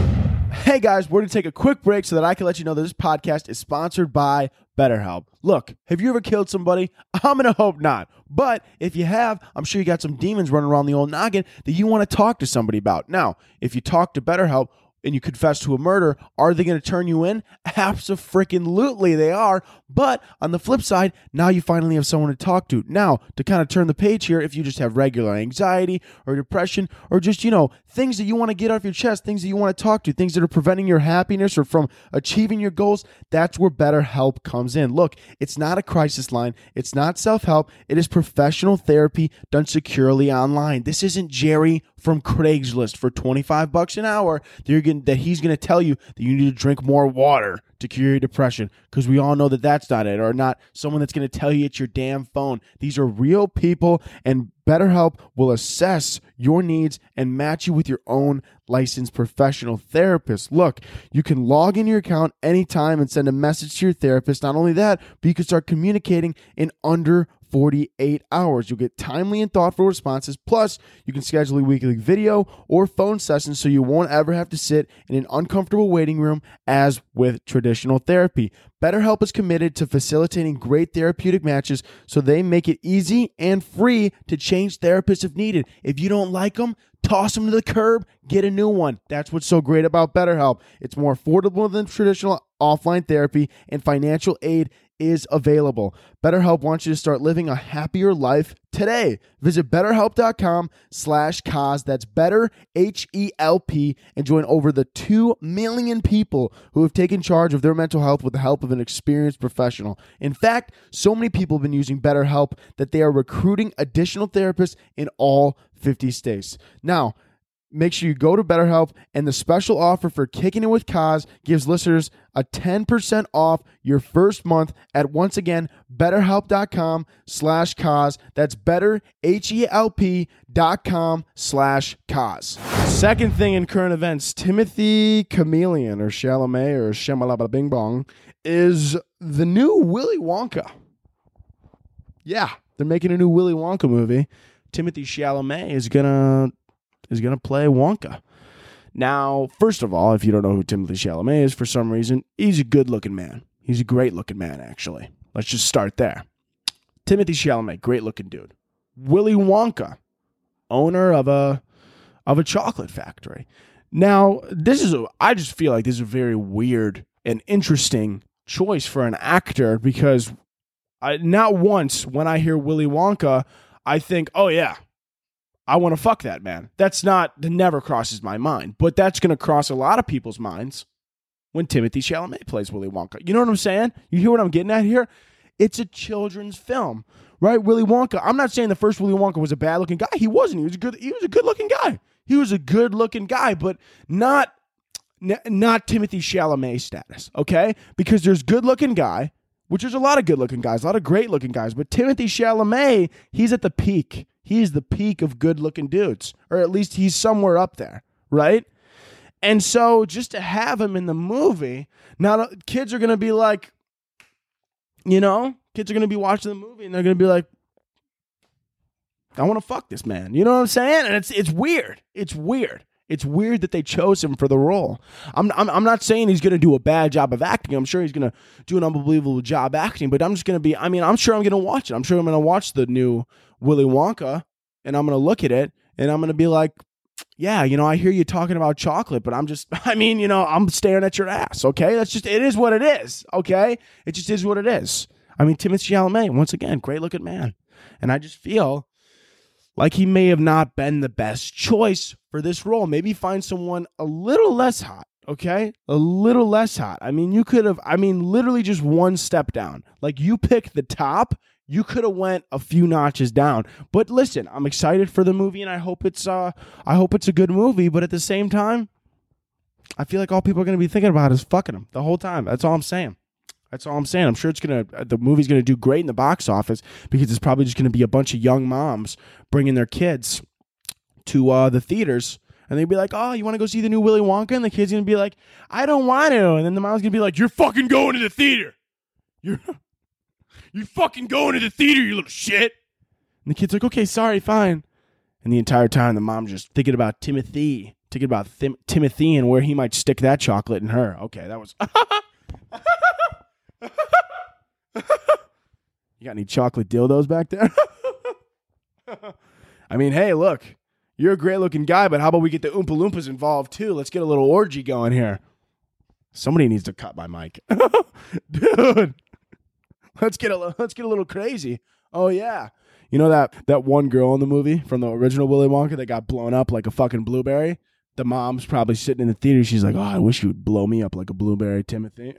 S3: Hey guys, we're going to take a quick break so that I can let you know that this podcast is sponsored by BetterHelp. Look, have you ever killed somebody? I'm going to hope not. But if you have, I'm sure you got some demons running around the old noggin that you want to talk to somebody about. Now, if you talk to BetterHelp and you confess to a murder, are they going to turn you in? Abso-freaking-lutely they are. But on the flip side, now you finally have someone to talk to. Now, to kind of turn the page here, if you just have regular anxiety or depression or just, you know, things that you want to get off your chest, things that you want to talk to, things that are preventing your happiness or from achieving your goals, that's where BetterHelp comes in. Look, it's not a crisis line. It's not self-help. It is professional therapy done securely online. This isn't Jerry from Craigslist for twenty-five bucks an hour that, you're gonna, that he's going to tell you that you need to drink more water to cure your depression, because we all know that that's not it, or not someone that's going to tell you it's your damn phone. These are real people, and BetterHelp will assess your needs and match you with your own licensed professional therapist. Look, you can log in your account anytime and send a message to your therapist. Not only that, but you can start communicating in under forty-eight hours. You'll get timely and thoughtful responses. Plus, you can schedule a weekly video or phone sessions so you won't ever have to sit in an uncomfortable waiting room as with traditional therapy. BetterHelp is committed to facilitating great therapeutic matches, so they make it easy and free to change therapists if needed. If you don't like them, toss them to the curb, get a new one. That's what's so great about BetterHelp. It's more affordable than traditional offline therapy, and financial aid is available. BetterHelp wants you to start living a happier life today. Visit betterhelp.com slash cause. That's better, H E L P, and join over the two million people who have taken charge of their mental health with the help of an experienced professional. In fact, so many people have been using BetterHelp that they are recruiting additional therapists in all fifty states. Now, make sure you go to BetterHelp, and the special offer for Kicking It With Kaz gives listeners a ten percent off your first month at, once again, betterhelp.com slash Kaz. That's better, H E L P dot com slash Kaz. Second thing in current events, Timothy Chameleon, or Chalamet, or Shamalaba Bing Bong, is the new Willy Wonka. Yeah, they're making a new Willy Wonka movie. Timothy Chalamet is going to... is going to play Wonka. Now, first of all, if you don't know who Timothy Chalamet is for some reason, he's a good-looking man. He's a great-looking man, actually. Let's just start there. Timothy Chalamet, great-looking dude. Willy Wonka, owner of a of a chocolate factory. Now, this is a, I just feel like this is a very weird and interesting choice for an actor, because I, not once when I hear Willy Wonka, I think, oh yeah, I want to fuck that man. That's not, that never crosses my mind. But that's going to cross a lot of people's minds when Timothy Chalamet plays Willy Wonka. You know what I'm saying? You hear what I'm getting at here? It's a children's film, right? Willy Wonka. I'm not saying the first Willy Wonka was a bad-looking guy. He wasn't. He was a good, he was a good-looking guy. He was a good-looking guy, but not, n- not Timothy Chalamet status, okay? Because there's good-looking guy, which there's a lot of good-looking guys, a lot of great-looking guys, but Timothy Chalamet, he's at the peak. He's the peak of good-looking dudes, or at least he's somewhere up there, right? And so just to have him in the movie, now kids are going to be like, you know, kids are going to be watching the movie and they're going to be like, I want to fuck this man. You know what I'm saying? And it's it's weird. It's weird. It's weird that they chose him for the role. I'm I'm, I'm not saying he's going to do a bad job of acting. I'm sure he's going to do an unbelievable job acting, but I'm just going to be, I mean, I'm sure I'm going to watch it. I'm sure I'm going to watch the new Willy Wonka, and I'm going to look at it, and I'm going to be like, yeah, you know, I hear you talking about chocolate, but I'm just, I mean, you know, I'm staring at your ass, okay? That's just, it is what it is, okay? It just is what it is. I mean, Timothy Chalamet, once again, great-looking man. And I just feel like he may have not been the best choice for this role. Maybe find someone a little less hot, okay? A little less hot. I mean, you could have, I mean, literally just one step down. Like, you pick the top, you could have went a few notches down. But listen, I'm excited for the movie, and I hope it's uh I hope it's a good movie, but at the same time, I feel like all people are going to be thinking about is fucking him the whole time. That's all I'm saying. That's all I'm saying. I'm sure it's gonna the movie's gonna do great in the box office because it's probably just gonna be a bunch of young moms bringing their kids to uh, the theaters, and they'd be like, "Oh, you want to go see the new Willy Wonka?" And the kid's gonna be like, "I don't want to," and then the mom's gonna be like, "You're fucking going to the theater. You're you're fucking going to the theater, you little shit." And the kid's like, "Okay, sorry, fine." And the entire time, the mom's just thinking about Timothy, thinking about Tim- Timothy and where he might stick that chocolate in her. Okay, that was. You got any chocolate dildos back there? I mean, hey, look, you're a great looking guy, but how about we get the Oompa Loompas involved too? Let's get a little orgy going here. Somebody needs to cut my mic. Dude, let's get a let's get a little crazy. Oh yeah. You know that that one girl in the movie from the original Willy Wonka that got blown up like a fucking blueberry? The mom's probably sitting in the theater. She's like, "Oh, I wish you would blow me up like a blueberry, Timothy.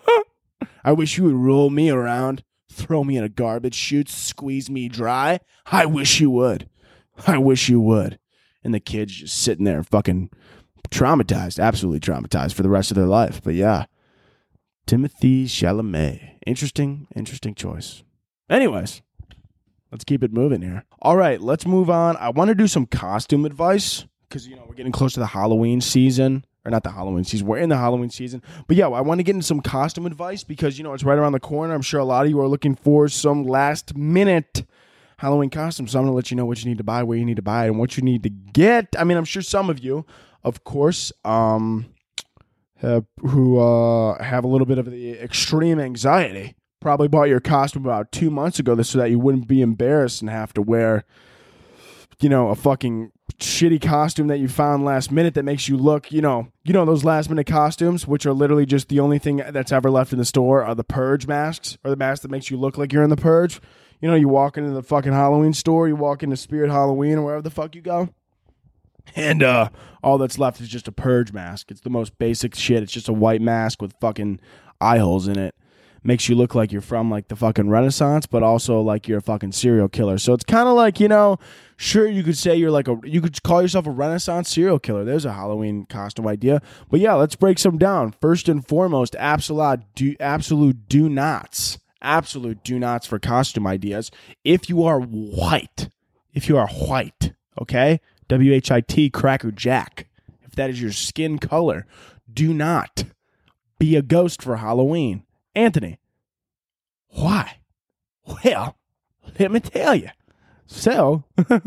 S3: I wish you would roll me around, throw me in a garbage chute, squeeze me dry. I wish you would. I wish you would." And the kid's just sitting there fucking traumatized, absolutely traumatized for the rest of their life. But yeah, Timothy Chalamet. Interesting, interesting choice. Anyways, let's keep it moving here. All right, let's move on. I want to do some costume advice because, you know, we're getting close to the Halloween season. Or not the Halloween season. We're in the Halloween season. But yeah, I want to get into some costume advice because, you know, it's right around the corner. I'm sure a lot of you are looking for some last minute Halloween costumes. So I'm going to let you know what you need to buy, where you need to buy it, and what you need to get. I mean, I'm sure some of you, of course, um, have, who uh, have a little bit of the extreme anxiety probably bought your costume about two months ago so that you wouldn't be embarrassed and have to wear, you know, a fucking shitty costume that you found last minute that makes you look, you know, you know those last minute costumes, which are literally just the only thing that's ever left in the store are the Purge masks, or the mask that makes you look like you're in the Purge. You know, you walk into the fucking Halloween store, you walk into Spirit Halloween or wherever the fuck you go, and uh, all that's left is just a Purge mask. It's the most basic shit. It's just a white mask with fucking eye holes in it. Makes you look like you're from like the fucking Renaissance, but also like you're a fucking serial killer. So it's kind of like, you know, sure, you could say you're like a, you could call yourself a Renaissance serial killer. There's a Halloween costume idea. But yeah, let's break some down. First and foremost, absolute do, absolute do nots. Absolute do nots for costume ideas. If you are white, if you are white, okay? W H I T, Cracker Jack. If that is your skin color, do not be a ghost for Halloween. Anthony, why? Well, let me tell you. So,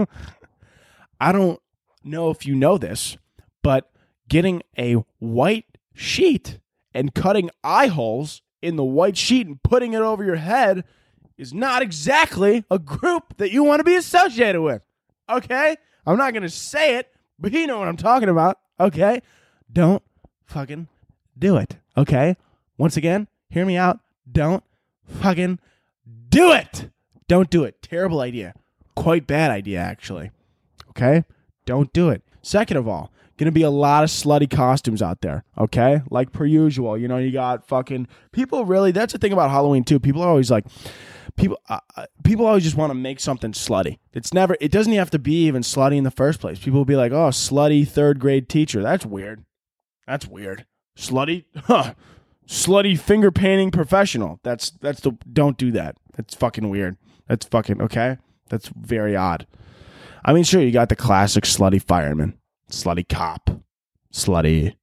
S3: I don't know if you know this, but getting a white sheet and cutting eye holes in the white sheet and putting it over your head is not exactly a group that you want to be associated with. Okay? I'm not going to say it, but you know what I'm talking about. Okay? Don't fucking do it. Okay? Once again, hear me out. Don't fucking do it. Don't do it. Terrible idea. Quite bad idea, actually. Okay? Don't do it. Second of all, going to be a lot of slutty costumes out there. Okay? Like per usual. You know, you got fucking... People really... That's the thing about Halloween, too. People are always like... People uh, people always just want to make something slutty. It's never... It doesn't have to be even slutty in the first place. People will be like, oh, slutty third grade teacher. That's weird. That's weird. Slutty? Huh. Slutty finger painting professional. That's that's the don't do that. That's fucking weird. That's fucking okay. That's very odd. I mean, sure, you got the classic slutty fireman, slutty cop, slutty,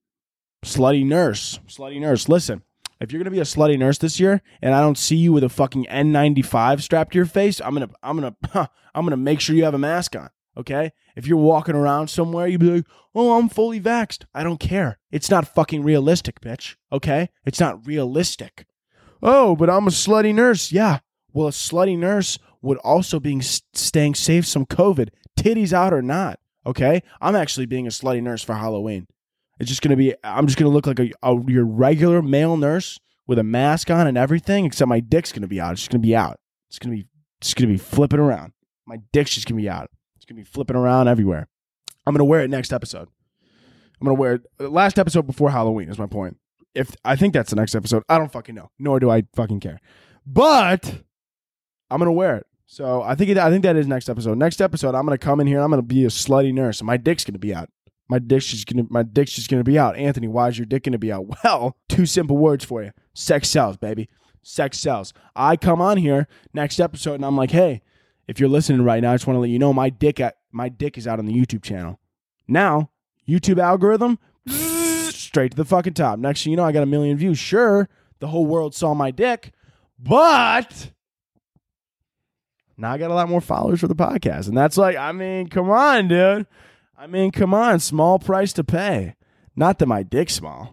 S3: slutty nurse, slutty nurse. Listen, if you're gonna be a slutty nurse this year, and I don't see you with a fucking N ninety-five strapped to your face, I'm gonna I'm gonna huh, I'm gonna make sure you have a mask on. Okay? If you're walking around somewhere, you'd be like, oh, I'm fully vaxxed. I don't care. It's not fucking realistic, bitch. Okay? It's not realistic. Oh, but I'm a slutty nurse. Yeah. Well, a slutty nurse would also be staying safe from COVID, titties out or not. Okay? I'm actually being a slutty nurse for Halloween. It's just going to be, I'm just going to look like a, a your regular male nurse with a mask on and everything, except my dick's going to be out. It's just going to be out. It's going to be, it's going to be flipping around. My dick's just going to be out. Gonna be flipping around everywhere. I'm gonna wear it next episode. I'm gonna wear it last episode before Halloween is my point. If I think that's the next episode, I don't fucking know. Nor do I fucking care. But I'm gonna wear it. So I think it, I think that is next episode. Next episode, I'm gonna come in here. I'm gonna be a slutty nurse, and my dick's gonna be out. My dick's just gonna my dick's just gonna be out. Anthony, why is your dick gonna be out? Well, two simple words for you. Sex sells, baby. Sex sells. I come on here next episode and I'm like, hey, if you're listening right now, I just want to let you know my dick at my dick is out on the YouTube channel. Now, YouTube algorithm, straight to the fucking top. Next thing you know, I got a million views. Sure, the whole world saw my dick, but now I got a lot more followers for the podcast. And that's like, I mean, come on, dude. I mean, come on, small price to pay. Not that my dick's small.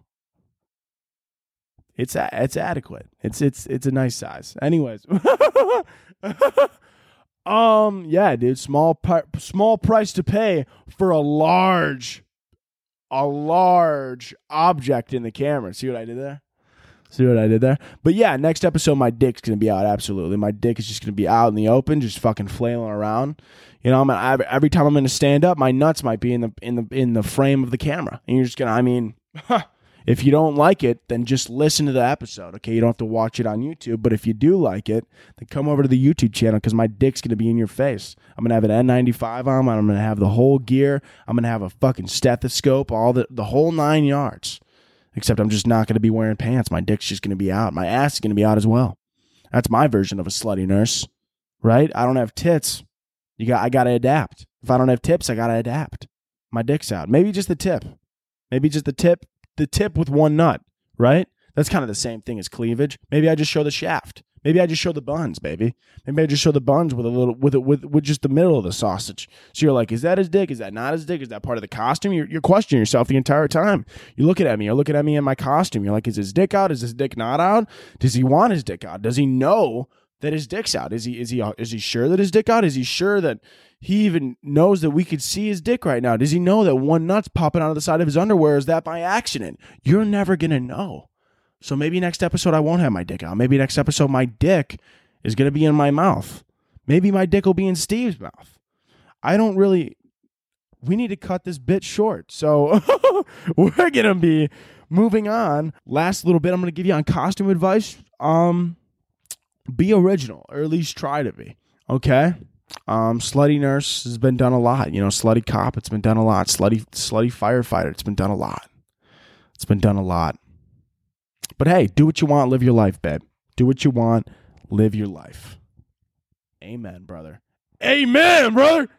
S3: It's a, it's adequate. It's it's it's a nice size. Anyways, um, yeah, dude, small pi- small price to pay for a large, a large object in the camera. See what I did there? See what I did there? But yeah, next episode, my dick's gonna be out. Absolutely, my dick is just gonna be out in the open, just fucking flailing around. You know, I'm gonna, every time I'm gonna stand up, my nuts might be in the in the in the frame of the camera, and you're just gonna. I mean, huh, if you don't like it, then just listen to the episode. Okay, you don't have to watch it on YouTube. But if you do like it, then come over to the YouTube channel because my dick's gonna be in your face. I'm gonna have an N ninety-five on. I'm gonna have the whole gear. I'm gonna have a fucking stethoscope, all the the whole nine yards. Except I'm just not going to be wearing pants. My dick's just going to be out. My ass is going to be out as well. That's my version of a slutty nurse, right? I don't have tits. You got. I got to adapt. If I don't have tips, I got to adapt. My dick's out. Maybe just the tip. Maybe just the tip. The tip with one nut, right? That's kind of the same thing as cleavage. Maybe I just show the shaft. Maybe I just show the buns, baby. Maybe I just show the buns with a little, with it, with with just the middle of the sausage. So you're like, is that his dick? Is that not his dick? Is that part of the costume? You're, you're questioning yourself the entire time. You're looking at me. You're looking at me in my costume. You're like, is his dick out? Is his dick not out? Does he want his dick out? Does he know that his dick's out? Is he is he is he sure that his dick out? Is he sure that he even knows that we could see his dick right now? Does he know that one nut's popping out of the side of his underwear? Is that by accident? You're never gonna know. So maybe next episode I won't have my dick out. Maybe next episode my dick is going to be in my mouth. Maybe my dick will be in Steve's mouth. I don't really... We need to cut this bit short. So we're going to be moving on. Last little bit I'm going to give you on costume advice. Um, be original, or at least try to be. Okay? Um, slutty nurse has been done a lot. You know, slutty cop, it's been done a lot. Slutty, slutty firefighter, it's been done a lot. It's been done a lot. But hey, do what you want, live your life, babe. Do what you want, live your life. Amen, brother. Amen, brother.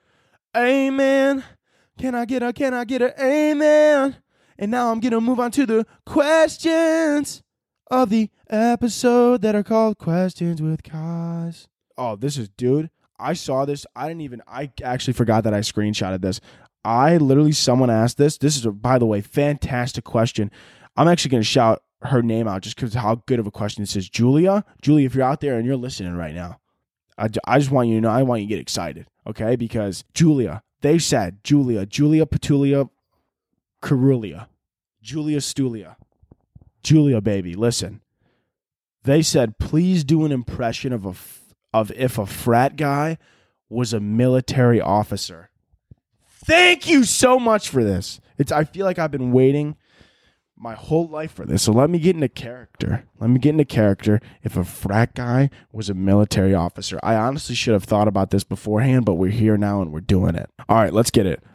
S3: Amen. Can I get a, can I get a amen? And now I'm going to move on to the questions of the episode that are called Questions with Kaz. Oh, this is, dude, I saw this. I didn't even, I actually forgot that I screenshotted this. I literally, someone asked this. This is, a, by the way, fantastic question. I'm actually going to shout her name out just because of how good of a question this is. Julia, Julia, if you're out there and you're listening right now, I, I just want you to know, I want you to get excited, okay? Because Julia, they said, Julia, Julia Petulia Carulia, Julia Stulia, Julia, baby, listen. They said, please do an impression of a, of if a frat guy was a military officer. Thank you so much for this. It's. I feel like I've been waiting my whole life for this. So let me get into character. Let me get into character. If a frat guy was a military officer. I honestly should have thought about this beforehand, but we're here now and we're doing it. All right, let's get it.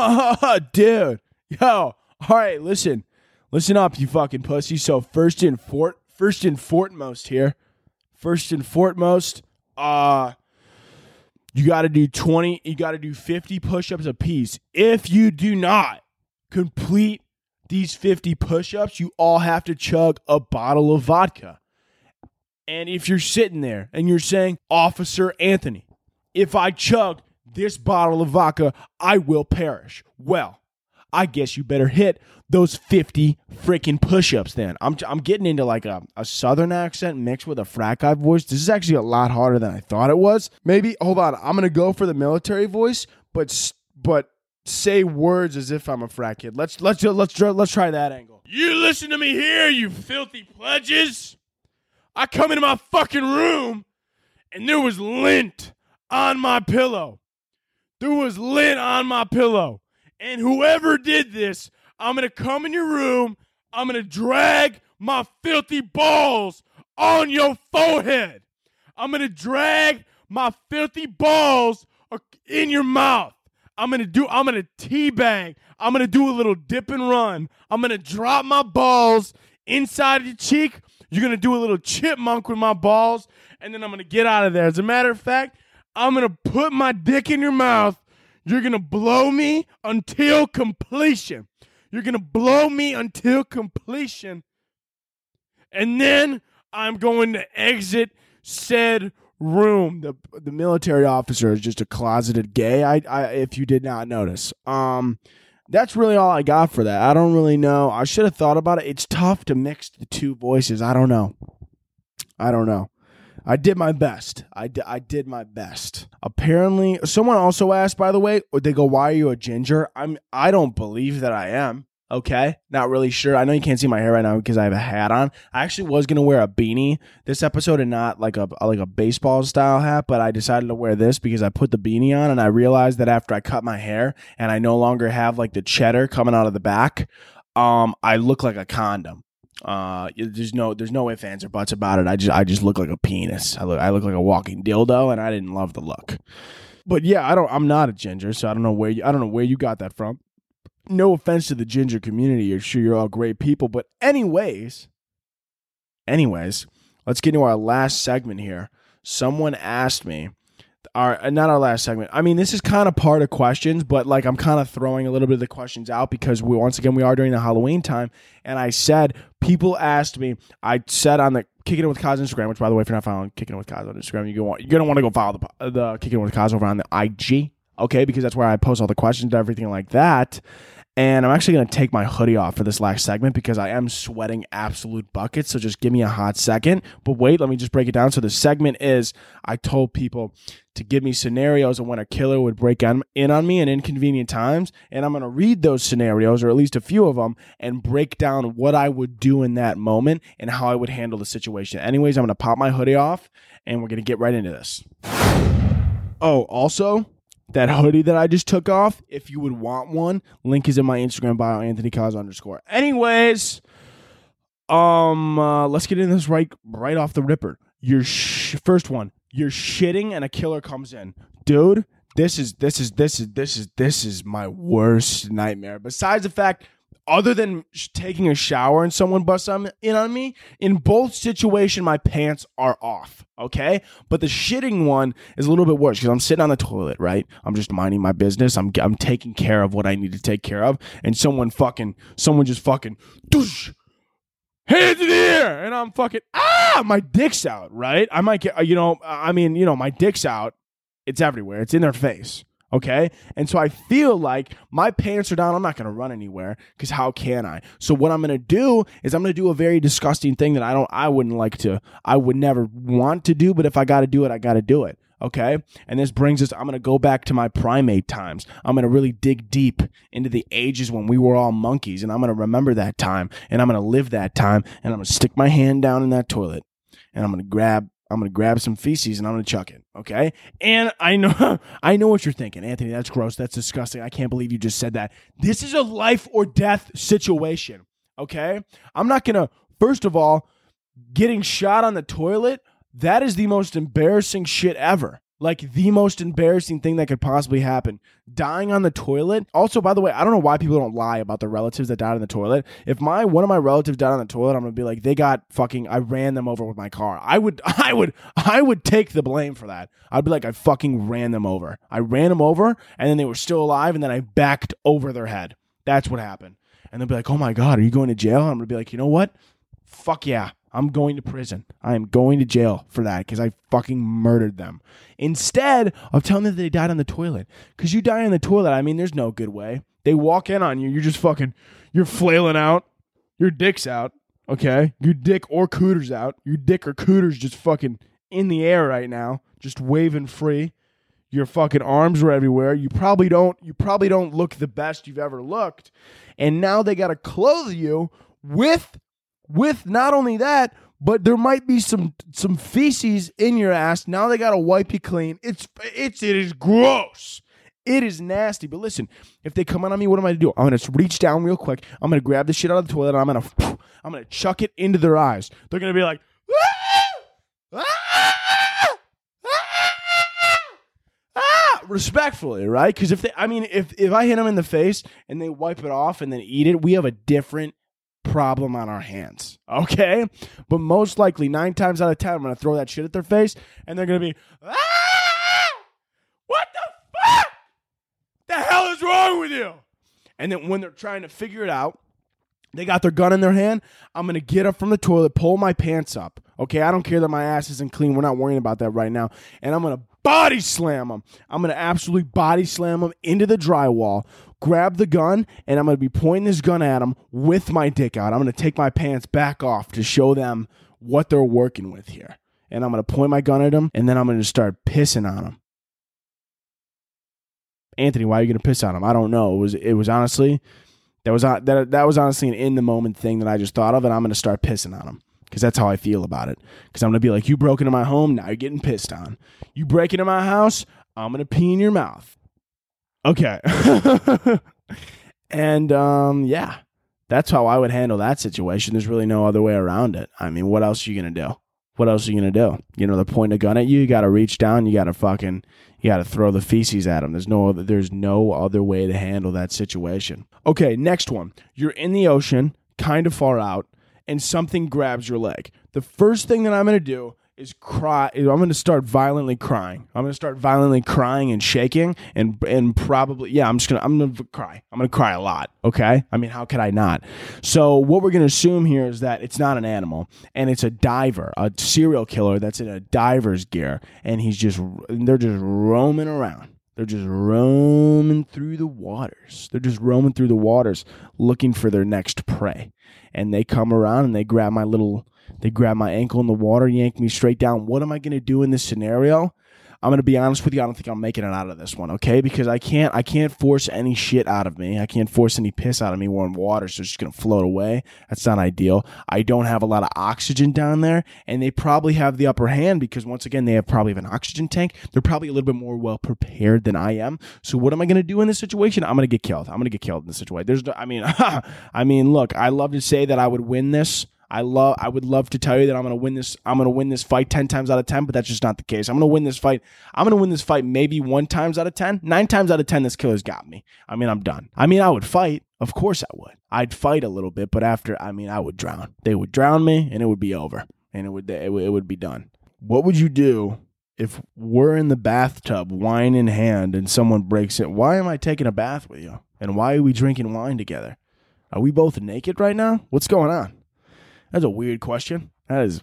S3: Dude. Yo. All right, listen. Listen up, you fucking pussy. So first and fort first and foremost here. First and foremost, uh you gotta do twenty, you gotta do fifty push-ups a piece. If you do not complete these fifty push-ups, you all have to chug a bottle of vodka. And if you're sitting there and you're saying, Officer Anthony, if I chug this bottle of vodka, I will perish. Well, I guess you better hit those fifty freaking push-ups then. I'm I'm getting into like a, a southern accent mixed with a frat guy voice. This is actually a lot harder than I thought it was. Maybe, hold on, I'm going to go for the military voice, but but... say words as if I'm a frat kid. Let's let's let's let's try that angle. You listen to me here, you filthy pledges. I come into my fucking room and there was lint on my pillow. There was lint on my pillow. And whoever did this, I'm going to come in your room, I'm going to drag my filthy balls on your forehead. I'm going to drag my filthy balls in your mouth. I'm going to do, I'm going to teabag. I'm going to do a little dip and run. I'm going to drop my balls inside your cheek. You're going to do a little chipmunk with my balls. And then I'm going to get out of there. As a matter of fact, I'm going to put my dick in your mouth. You're going to blow me until completion. You're going to blow me until completion. And then I'm going to exit said room. The the military officer is just a closeted gay, I, I if you did not notice. Um, that's really all I got for that. I don't really know. I should have thought about it. It's tough to mix the two voices. I don't know. I don't know. I did my best. I, d- I did my best. Apparently, someone also asked, by the way, they go, why are you a ginger? I'm, I don't believe that I am. Okay. Not really sure. I know you can't see my hair right now because I have a hat on. I actually was going to wear a beanie this episode and not like a, like a baseball style hat, but I decided to wear this because I put the beanie on and I realized that after I cut my hair and I no longer have like the cheddar coming out of the back, um, I look like a condom. Uh, there's no, there's no ifs, ands, or buts about it. I just, I just look like a penis. I look, I look like a walking dildo, and I didn't love the look. But yeah, I don't, I'm not a ginger, so I don't know where you, I don't know where you got that from. No offense to the ginger community. You're sure you're all great people, but anyways, anyways, let's get into our last segment here. Someone asked me. Our, not our last segment. I mean, this is kind of part of questions, but like I'm kind of throwing a little bit of the questions out because we once again we are during the Halloween time, and I said people asked me. I said on the Kicking It with Kaz Instagram, which by the way, if you're not following Kicking It with Kaz on Instagram, you're gonna you're gonna want to go follow the the Kicking It with Kaz over on the I G, okay? Because that's where I post all the questions and everything like that. And I'm actually going to take my hoodie off for this last segment because I am sweating absolute buckets. So just give me a hot second. But wait, let me just break it down. So the segment is I told people to give me scenarios of when a killer would break on, in on me in inconvenient times. And I'm going to read those scenarios, or at least a few of them, and break down what I would do in that moment and how I would handle the situation. Anyways, I'm going to pop my hoodie off and we're going to get right into this. Oh, also, that hoodie that I just took off, if you would want one, link is in my Instagram bio, Anthony Kaz underscore. Anyways, um, uh, let's get into this right right off the ripper. Your sh- first one, you're shitting and a killer comes in. Dude, this is this is this is this is this is my worst nightmare. Besides the fact, other than sh- taking a shower and someone busts on, in on me, in both situations, my pants are off, okay? But the shitting one is a little bit worse because I'm sitting on the toilet, right? I'm just minding my business. I'm I'm taking care of what I need to take care of, and someone fucking, someone just fucking, doosh, hands in the air, and I'm fucking, ah, my dick's out, right? I might get, you know, I mean, you know, my dick's out. It's everywhere. It's in their face. Okay. And so I feel like my pants are down. I'm not going to run anywhere because how can I? So what I'm going to do is I'm going to do a very disgusting thing that I don't, I wouldn't like to, I would never want to do, but if I got to do it, I got to do it. Okay. And this brings us, I'm going to go back to my primate times. I'm going to really dig deep into the ages when we were all monkeys, and I'm going to remember that time, and I'm going to live that time, and I'm going to stick my hand down in that toilet, and I'm going to grab I'm going to grab some feces and I'm going to chuck it, okay? And I know I know what you're thinking. Anthony, that's gross. That's disgusting. I can't believe you just said that. This is a life or death situation, okay? I'm not going to, first of all, getting shot on the toilet, that is the most embarrassing shit ever. Like the most embarrassing thing that could possibly happen. Dying on the toilet. Also, by the way, I don't know why people don't lie about the relatives that died on the toilet. If my one of my relatives died on the toilet, I'm gonna be like, they got fucking, I ran them over with my car. I would, I would, I would take the blame for that. I'd be like, I fucking ran them over. I ran them over, and then they were still alive, and then I backed over their head. That's what happened. And they'll be like, oh my God, are you going to jail? I'm gonna be like, you know what? Fuck yeah. I'm going to prison. I am going to jail for that because I fucking murdered them. Instead of telling them that they died on the toilet. Because you die on the toilet, I mean, there's no good way. They walk in on you. You're just fucking, you're flailing out. Your dick's out. Okay? Your dick or cooter's out. Your dick or cooter's just fucking in the air right now. Just waving free. Your fucking arms are everywhere. You probably don't, you probably don't look the best you've ever looked. And now they got to clothe you with With not only that, but there might be some some feces in your ass. Now they got to wipe you clean. It's it's it is gross. It is nasty. But listen, if they come on me, what am I to do? I'm gonna reach down real quick. I'm gonna grab the shit out of the toilet. And I'm gonna I'm gonna chuck it into their eyes. They're gonna be like, ah! Ah! Ah! Ah! respectfully, right? Because if they, I mean, if if I hit them in the face and they wipe it off and then eat it, we have a different problem on our hands, okay? But most likely, nine times out of ten, I'm gonna throw that shit at their face, and they're gonna be, ah! What the fuck? The hell is wrong with you? And then when they're trying to figure it out, they got their gun in their hand. I'm going to get up from the toilet, pull my pants up. Okay, I don't care that my ass isn't clean. We're not worrying about that right now. And I'm going to body slam them. I'm going to absolutely body slam them into the drywall, grab the gun, and I'm going to be pointing this gun at them with my dick out. I'm going to take my pants back off to show them what they're working with here. And I'm going to point my gun at them, and then I'm going to start pissing on them. Anthony, why are you going to piss on him? I don't know. It was it was honestly, that was that that was honestly an in the moment thing that I just thought of, and I'm going to start pissing on him because that's how I feel about it. Because I'm going to be like, you broke into my home, now you're getting pissed on. You break into my house, I'm going to pee in your mouth. Okay. And um, yeah, that's how I would handle that situation. There's really no other way around it. I mean, what else are you going to do? What else are you going to do? You know, they're pointing a gun at you. You got to reach down. You got to fucking, you got to throw the feces at them. There's no other, there's no other way to handle that situation. Okay, next one. You're in the ocean, kind of far out, and something grabs your leg. The first thing that I'm going to do is cry. I'm going to start violently crying. I'm going to start violently crying and shaking and and probably, yeah, I'm just going to, I'm going to cry. I'm going to cry a lot, okay? I mean, how could I not? So what we're going to assume here is that it's not an animal and it's a diver, a serial killer that's in a diver's gear, and he's just, they're just roaming around. They're just roaming through the waters. They're just roaming through the waters looking for their next prey. And they come around and they grab my little... They grab my ankle in the water, yank me straight down. What am I going to do in this scenario? I'm going to be honest with you. I don't think I'm making it out of this one, okay? Because I can't I can't force any shit out of me. I can't force any piss out of me. We're in water, so it's just going to float away. That's not ideal. I don't have a lot of oxygen down there, and they probably have the upper hand because, once again, they have probably have an oxygen tank. They're probably a little bit more well-prepared than I am. So what am I going to do in this situation? I'm going to get killed. I'm going to get killed in this situation. There's no, I mean, I mean, look, I love to say that I would win this. I love. I would love to tell you that I'm going to win this. I'm going to win this fight ten times out of ten, but that's just not the case. I'm going to win this fight. I'm going to win this fight maybe one times out of ten. Nine times out of ten, this killer's got me. I mean, I'm done. I mean, I would fight. Of course I would. I'd fight a little bit, but after, I mean, I would drown. They would drown me, and it would be over, and it would it would, it would be done. What would you do if we're in the bathtub, wine in hand, and someone breaks in? Why am I taking a bath with you? And why are we drinking wine together? Are we both naked right now? What's going on? That's a weird question. That is,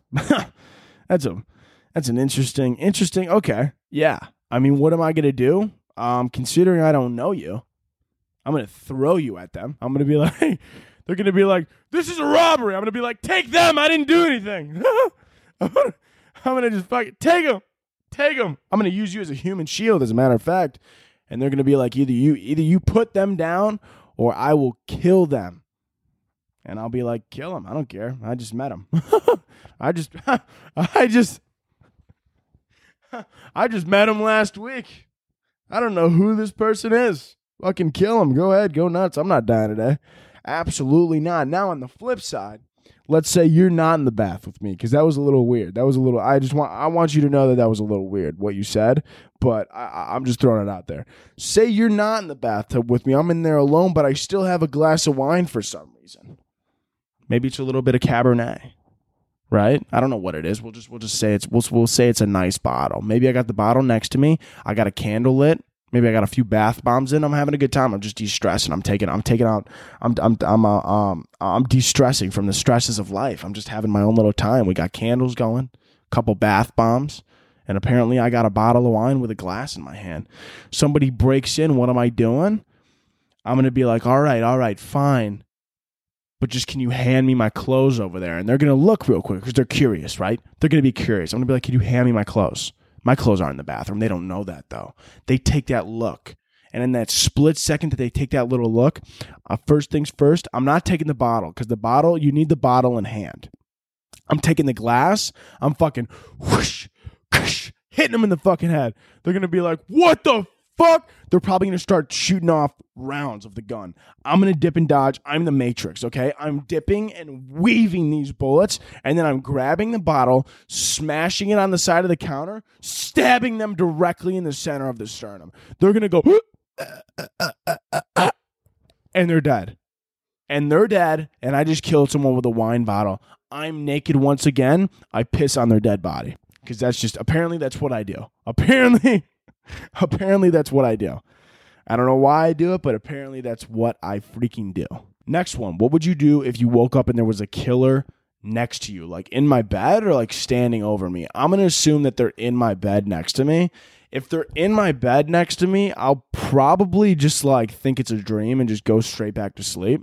S3: that's a, that's an interesting, interesting. Okay, yeah. I mean, what am I gonna do? Um, considering I don't know you, I'm gonna throw you at them. I'm gonna be like, they're gonna be like, this is a robbery. I'm gonna be like, take them. I didn't do anything. I'm, gonna, I'm gonna just fucking take them, take them. I'm gonna use you as a human shield, as a matter of fact. And they're gonna be like, either you, either you put them down, or I will kill them. And I'll be like, kill him. I don't care. I just met him. I just, I just, I just met him last week. I don't know who this person is. Fucking kill him. Go ahead. Go nuts. I'm not dying today. Absolutely not. Now on the flip side, let's say you're not in the bath with me, because that was a little weird. That was a little, I just want, I want you to know that that was a little weird, what you said, but I, I'm just throwing it out there. Say you're not in the bathtub with me. I'm in there alone, but I still have a glass of wine for some reason. Maybe it's a little bit of Cabernet, right? I don't know what it is. We'll just we'll just say it's we'll we'll say it's a nice bottle. Maybe I got the bottle next to me. I got a candle lit. Maybe I got a few bath bombs in. I'm having a good time. I'm just de-stressing. I'm taking I'm taking out. I'm I'm I'm uh, um I'm de-stressing from the stresses of life. I'm just having my own little time. We got candles going, a couple bath bombs, and apparently I got a bottle of wine with a glass in my hand. Somebody breaks in. What am I doing? I'm gonna be like, all right, all right, fine. But just, can you hand me my clothes over there? And they're going to look real quick because they're curious, right? They're going to be curious. I'm going to be like, can you hand me my clothes? My clothes aren't in the bathroom. They don't know that, though. They take that look. And in that split second that they take that little look, uh, first things first, I'm not taking the bottle, because the bottle, you need the bottle in hand. I'm taking the glass. I'm fucking whoosh, whoosh, hitting them in the fucking head. They're going to be like, what the fuck? They're probably going to start shooting off rounds of the gun. I'm going to dip and dodge. I'm the Matrix, okay? I'm dipping and weaving these bullets, and then I'm grabbing the bottle, smashing it on the side of the counter, stabbing them directly in the center of the sternum. They're going to go, and they're dead. And they're dead, and I just killed someone with a wine bottle. I'm naked once again. I piss on their dead body. Because that's just, apparently that's what I do. Apparently, apparently that's what I do. I don't know why I do it, but apparently that's what I freaking do. Next one. What would you do if you woke up and there was a killer next to you? Like in my bed or like standing over me? I'm going to assume that they're in my bed next to me. If they're in my bed next to me, I'll probably just like think it's a dream and just go straight back to sleep.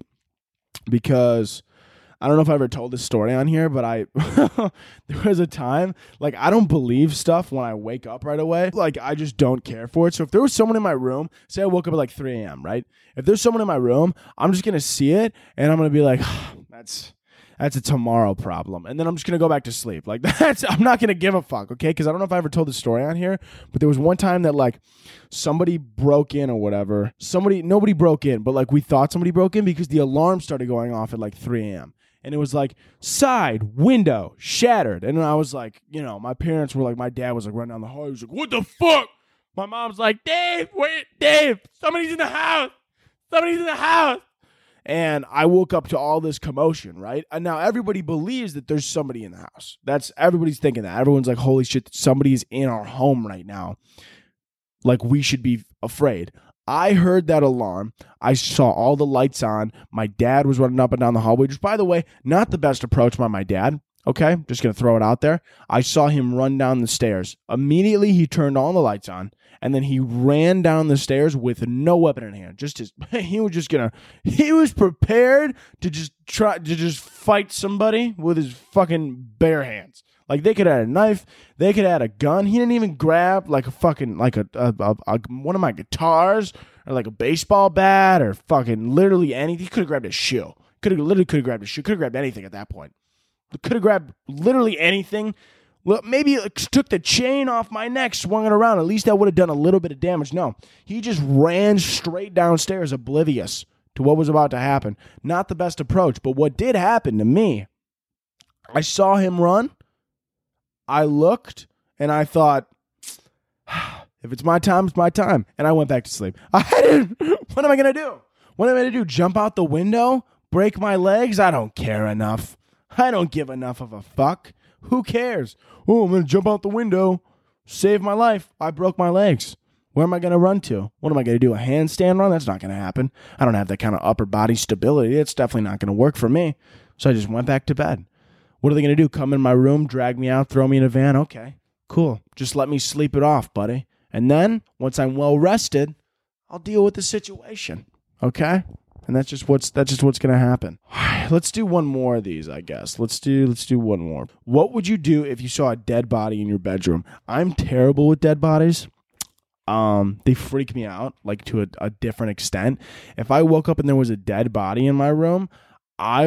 S3: Because I don't know if I ever told this story on here, but I there was a time, like, I don't believe stuff when I wake up right away. Like, I just don't care for it. So if there was someone in my room, say I woke up at like three a.m., right? If there's someone in my room, I'm just going to see it, and I'm going to be like, oh, that's that's a tomorrow problem. And then I'm just going to go back to sleep. Like, that's, I'm not going to give a fuck, okay? Because I don't know if I ever told this story on here, but there was one time that, like, somebody broke in or whatever. Somebody, nobody broke in, but, like, we thought somebody broke in because the alarm started going off at, like, three a.m., and it was like, side window shattered. And I was like, you know, my parents were like, my dad was like running down the hall. He was like, what the fuck? My mom's like, Dave, wait, Dave, somebody's in the house. Somebody's in the house. And I woke up to all this commotion, right? And now everybody believes that there's somebody in the house. That's, everybody's thinking that. Everyone's like, holy shit, somebody's in our home right now. Like, we should be afraid. I heard that alarm. I saw all the lights on. My dad was running up and down the hallway, which, by the way, not the best approach by my dad. Okay, just going to throw it out there. I saw him run down the stairs. Immediately, he turned all the lights on, and then he ran down the stairs with no weapon in hand. Just his, he was just going to, he was prepared to just try to just fight somebody with his fucking bare hands. Like, they could have had a knife, they could have had a gun. He didn't even grab like a fucking, like a, a, a, a one of my guitars or like a baseball bat or fucking literally anything. He could have grabbed a shoe. Could have literally could have grabbed a shoe. Could have grabbed anything at that point. Could have grabbed literally anything. Well, maybe it took the chain off my neck, swung it around. At least that would have done a little bit of damage. No, he just ran straight downstairs, oblivious to what was about to happen. Not the best approach, but what did happen to me, I saw him run. I looked, and I thought, if it's my time, it's my time. And I went back to sleep. I didn't, what am I going to do? What am I going to do? Jump out the window? Break my legs? I don't care enough. I don't give enough of a fuck. Who cares? Oh, I'm going to jump out the window. Save my life. I broke my legs. Where am I going to run to? What am I going to do? A handstand run? That's not going to happen. I don't have that kind of upper body stability. It's definitely not going to work for me. So I just went back to bed. What are they going to do? Come in my room, drag me out, throw me in a van? Okay, cool. Just let me sleep it off, buddy. And then, once I'm well rested, I'll deal with the situation. Okay? And that's just what's that's just what's going to happen. Let's do one more of these, I guess. Let's do let's do one more. What would you do if you saw a dead body in your bedroom? I'm terrible with dead bodies. Um, they freak me out, like, to a, a different extent. If I woke up and there was a dead body in my room, I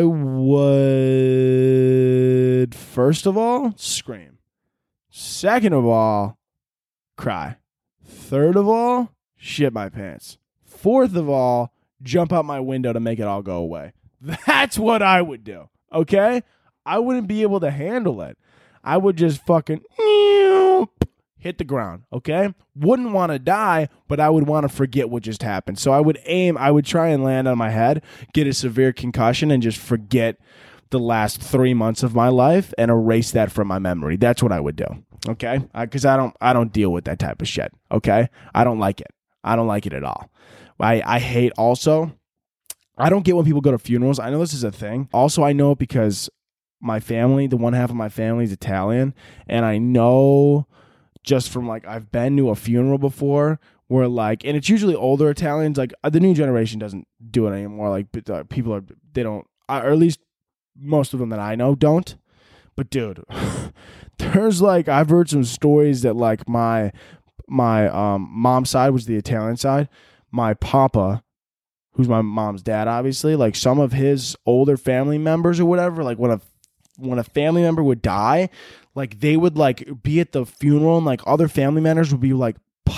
S3: would, first of all, scream. Second of all, cry. Third of all, shit my pants. Fourth of all, jump out my window to make it all go away. That's what I would do, okay? I wouldn't be able to handle it. I would just fucking hit the ground, okay? Wouldn't want to die, but I would want to forget what just happened. So I would aim, I would try and land on my head, get a severe concussion, and just forget the last three months of my life and erase that from my memory. That's what I would do, okay? Because I, I don't I don't deal with that type of shit, okay? I don't like it. I don't like it at all. I, I hate also, I don't get when people go to funerals. I know this is a thing. Also, I know it because my family, the one half of my family is Italian, and I know just from, like, I've been to a funeral before where, like, and it's usually older Italians, like, the new generation doesn't do it anymore. Like, uh, people are, they don't, or at least most of them that I know don't. But, dude, there's, like, I've heard some stories that, like, my, my um, mom's side was the Italian side. My papa, who's my mom's dad, obviously, like, some of his older family members or whatever, like, when a, when a family member would die, like, they would, like, be at the funeral, and, like, other family members would be, like, pop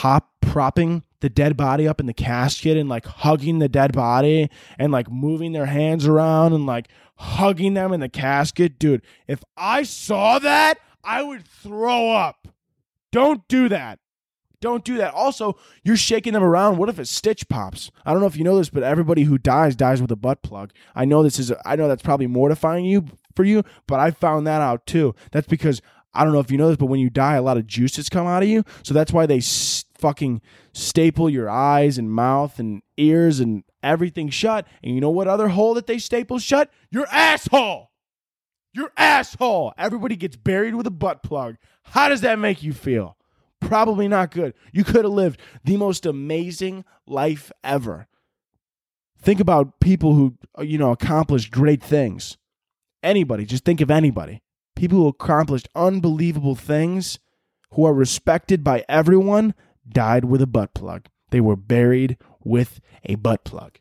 S3: propping the dead body up in the casket and like hugging the dead body and like moving their hands around and like hugging them in the casket. Dude, if I saw that, I would throw up. Don't do that. Don't do that. Also, you're shaking them around. What if a stitch pops? I don't know if you know this, but everybody who dies dies with a butt plug. I know this is. I know that's probably mortifying you for you, but I found that out too. That's because I don't know if you know this, but when you die, a lot of juices come out of you. So that's why they s- fucking staple your eyes and mouth and ears and everything shut. And you know what other hole that they staple shut? Your asshole. Your asshole. Everybody gets buried with a butt plug. How does that make you feel? Probably not good. You could have lived the most amazing life ever. Think about people who, you know, accomplished great things. Anybody, just think of anybody. People who accomplished unbelievable things, who are respected by everyone, died with a butt plug. They were buried with a butt plug.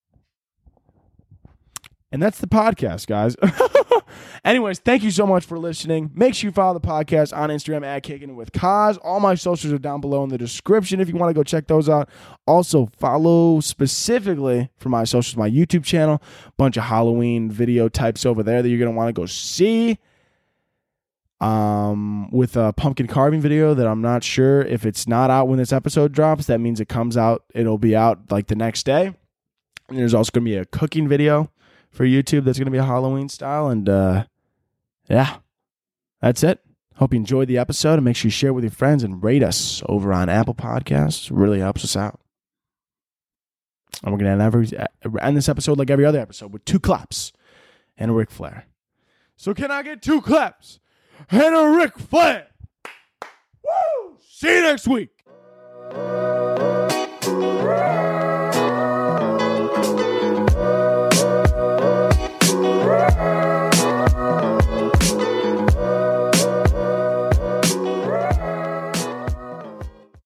S3: And that's the podcast, guys. Anyways, thank you so much for listening. Make sure you follow the podcast on Instagram at Kicking It With Kaz. All my socials are down below in the description if you want to go check those out. Also, follow specifically for my socials, my YouTube channel. Bunch of Halloween video types over there that you're going to want to go see. Um, with a pumpkin carving video that I'm not sure if it's not out when this episode drops. That means it comes out. It'll be out like the next day. And there's also going to be a cooking video for YouTube that's going to be a Halloween style. And uh, yeah, that's it. Hope you enjoyed the episode, and make sure you share it with your friends and rate us over on Apple Podcasts. It really helps us out. And we're going to end, every, end this episode like every other episode with two claps and a Ric Flair. So can I get two claps and a Ric Flair? Woo! See you next week.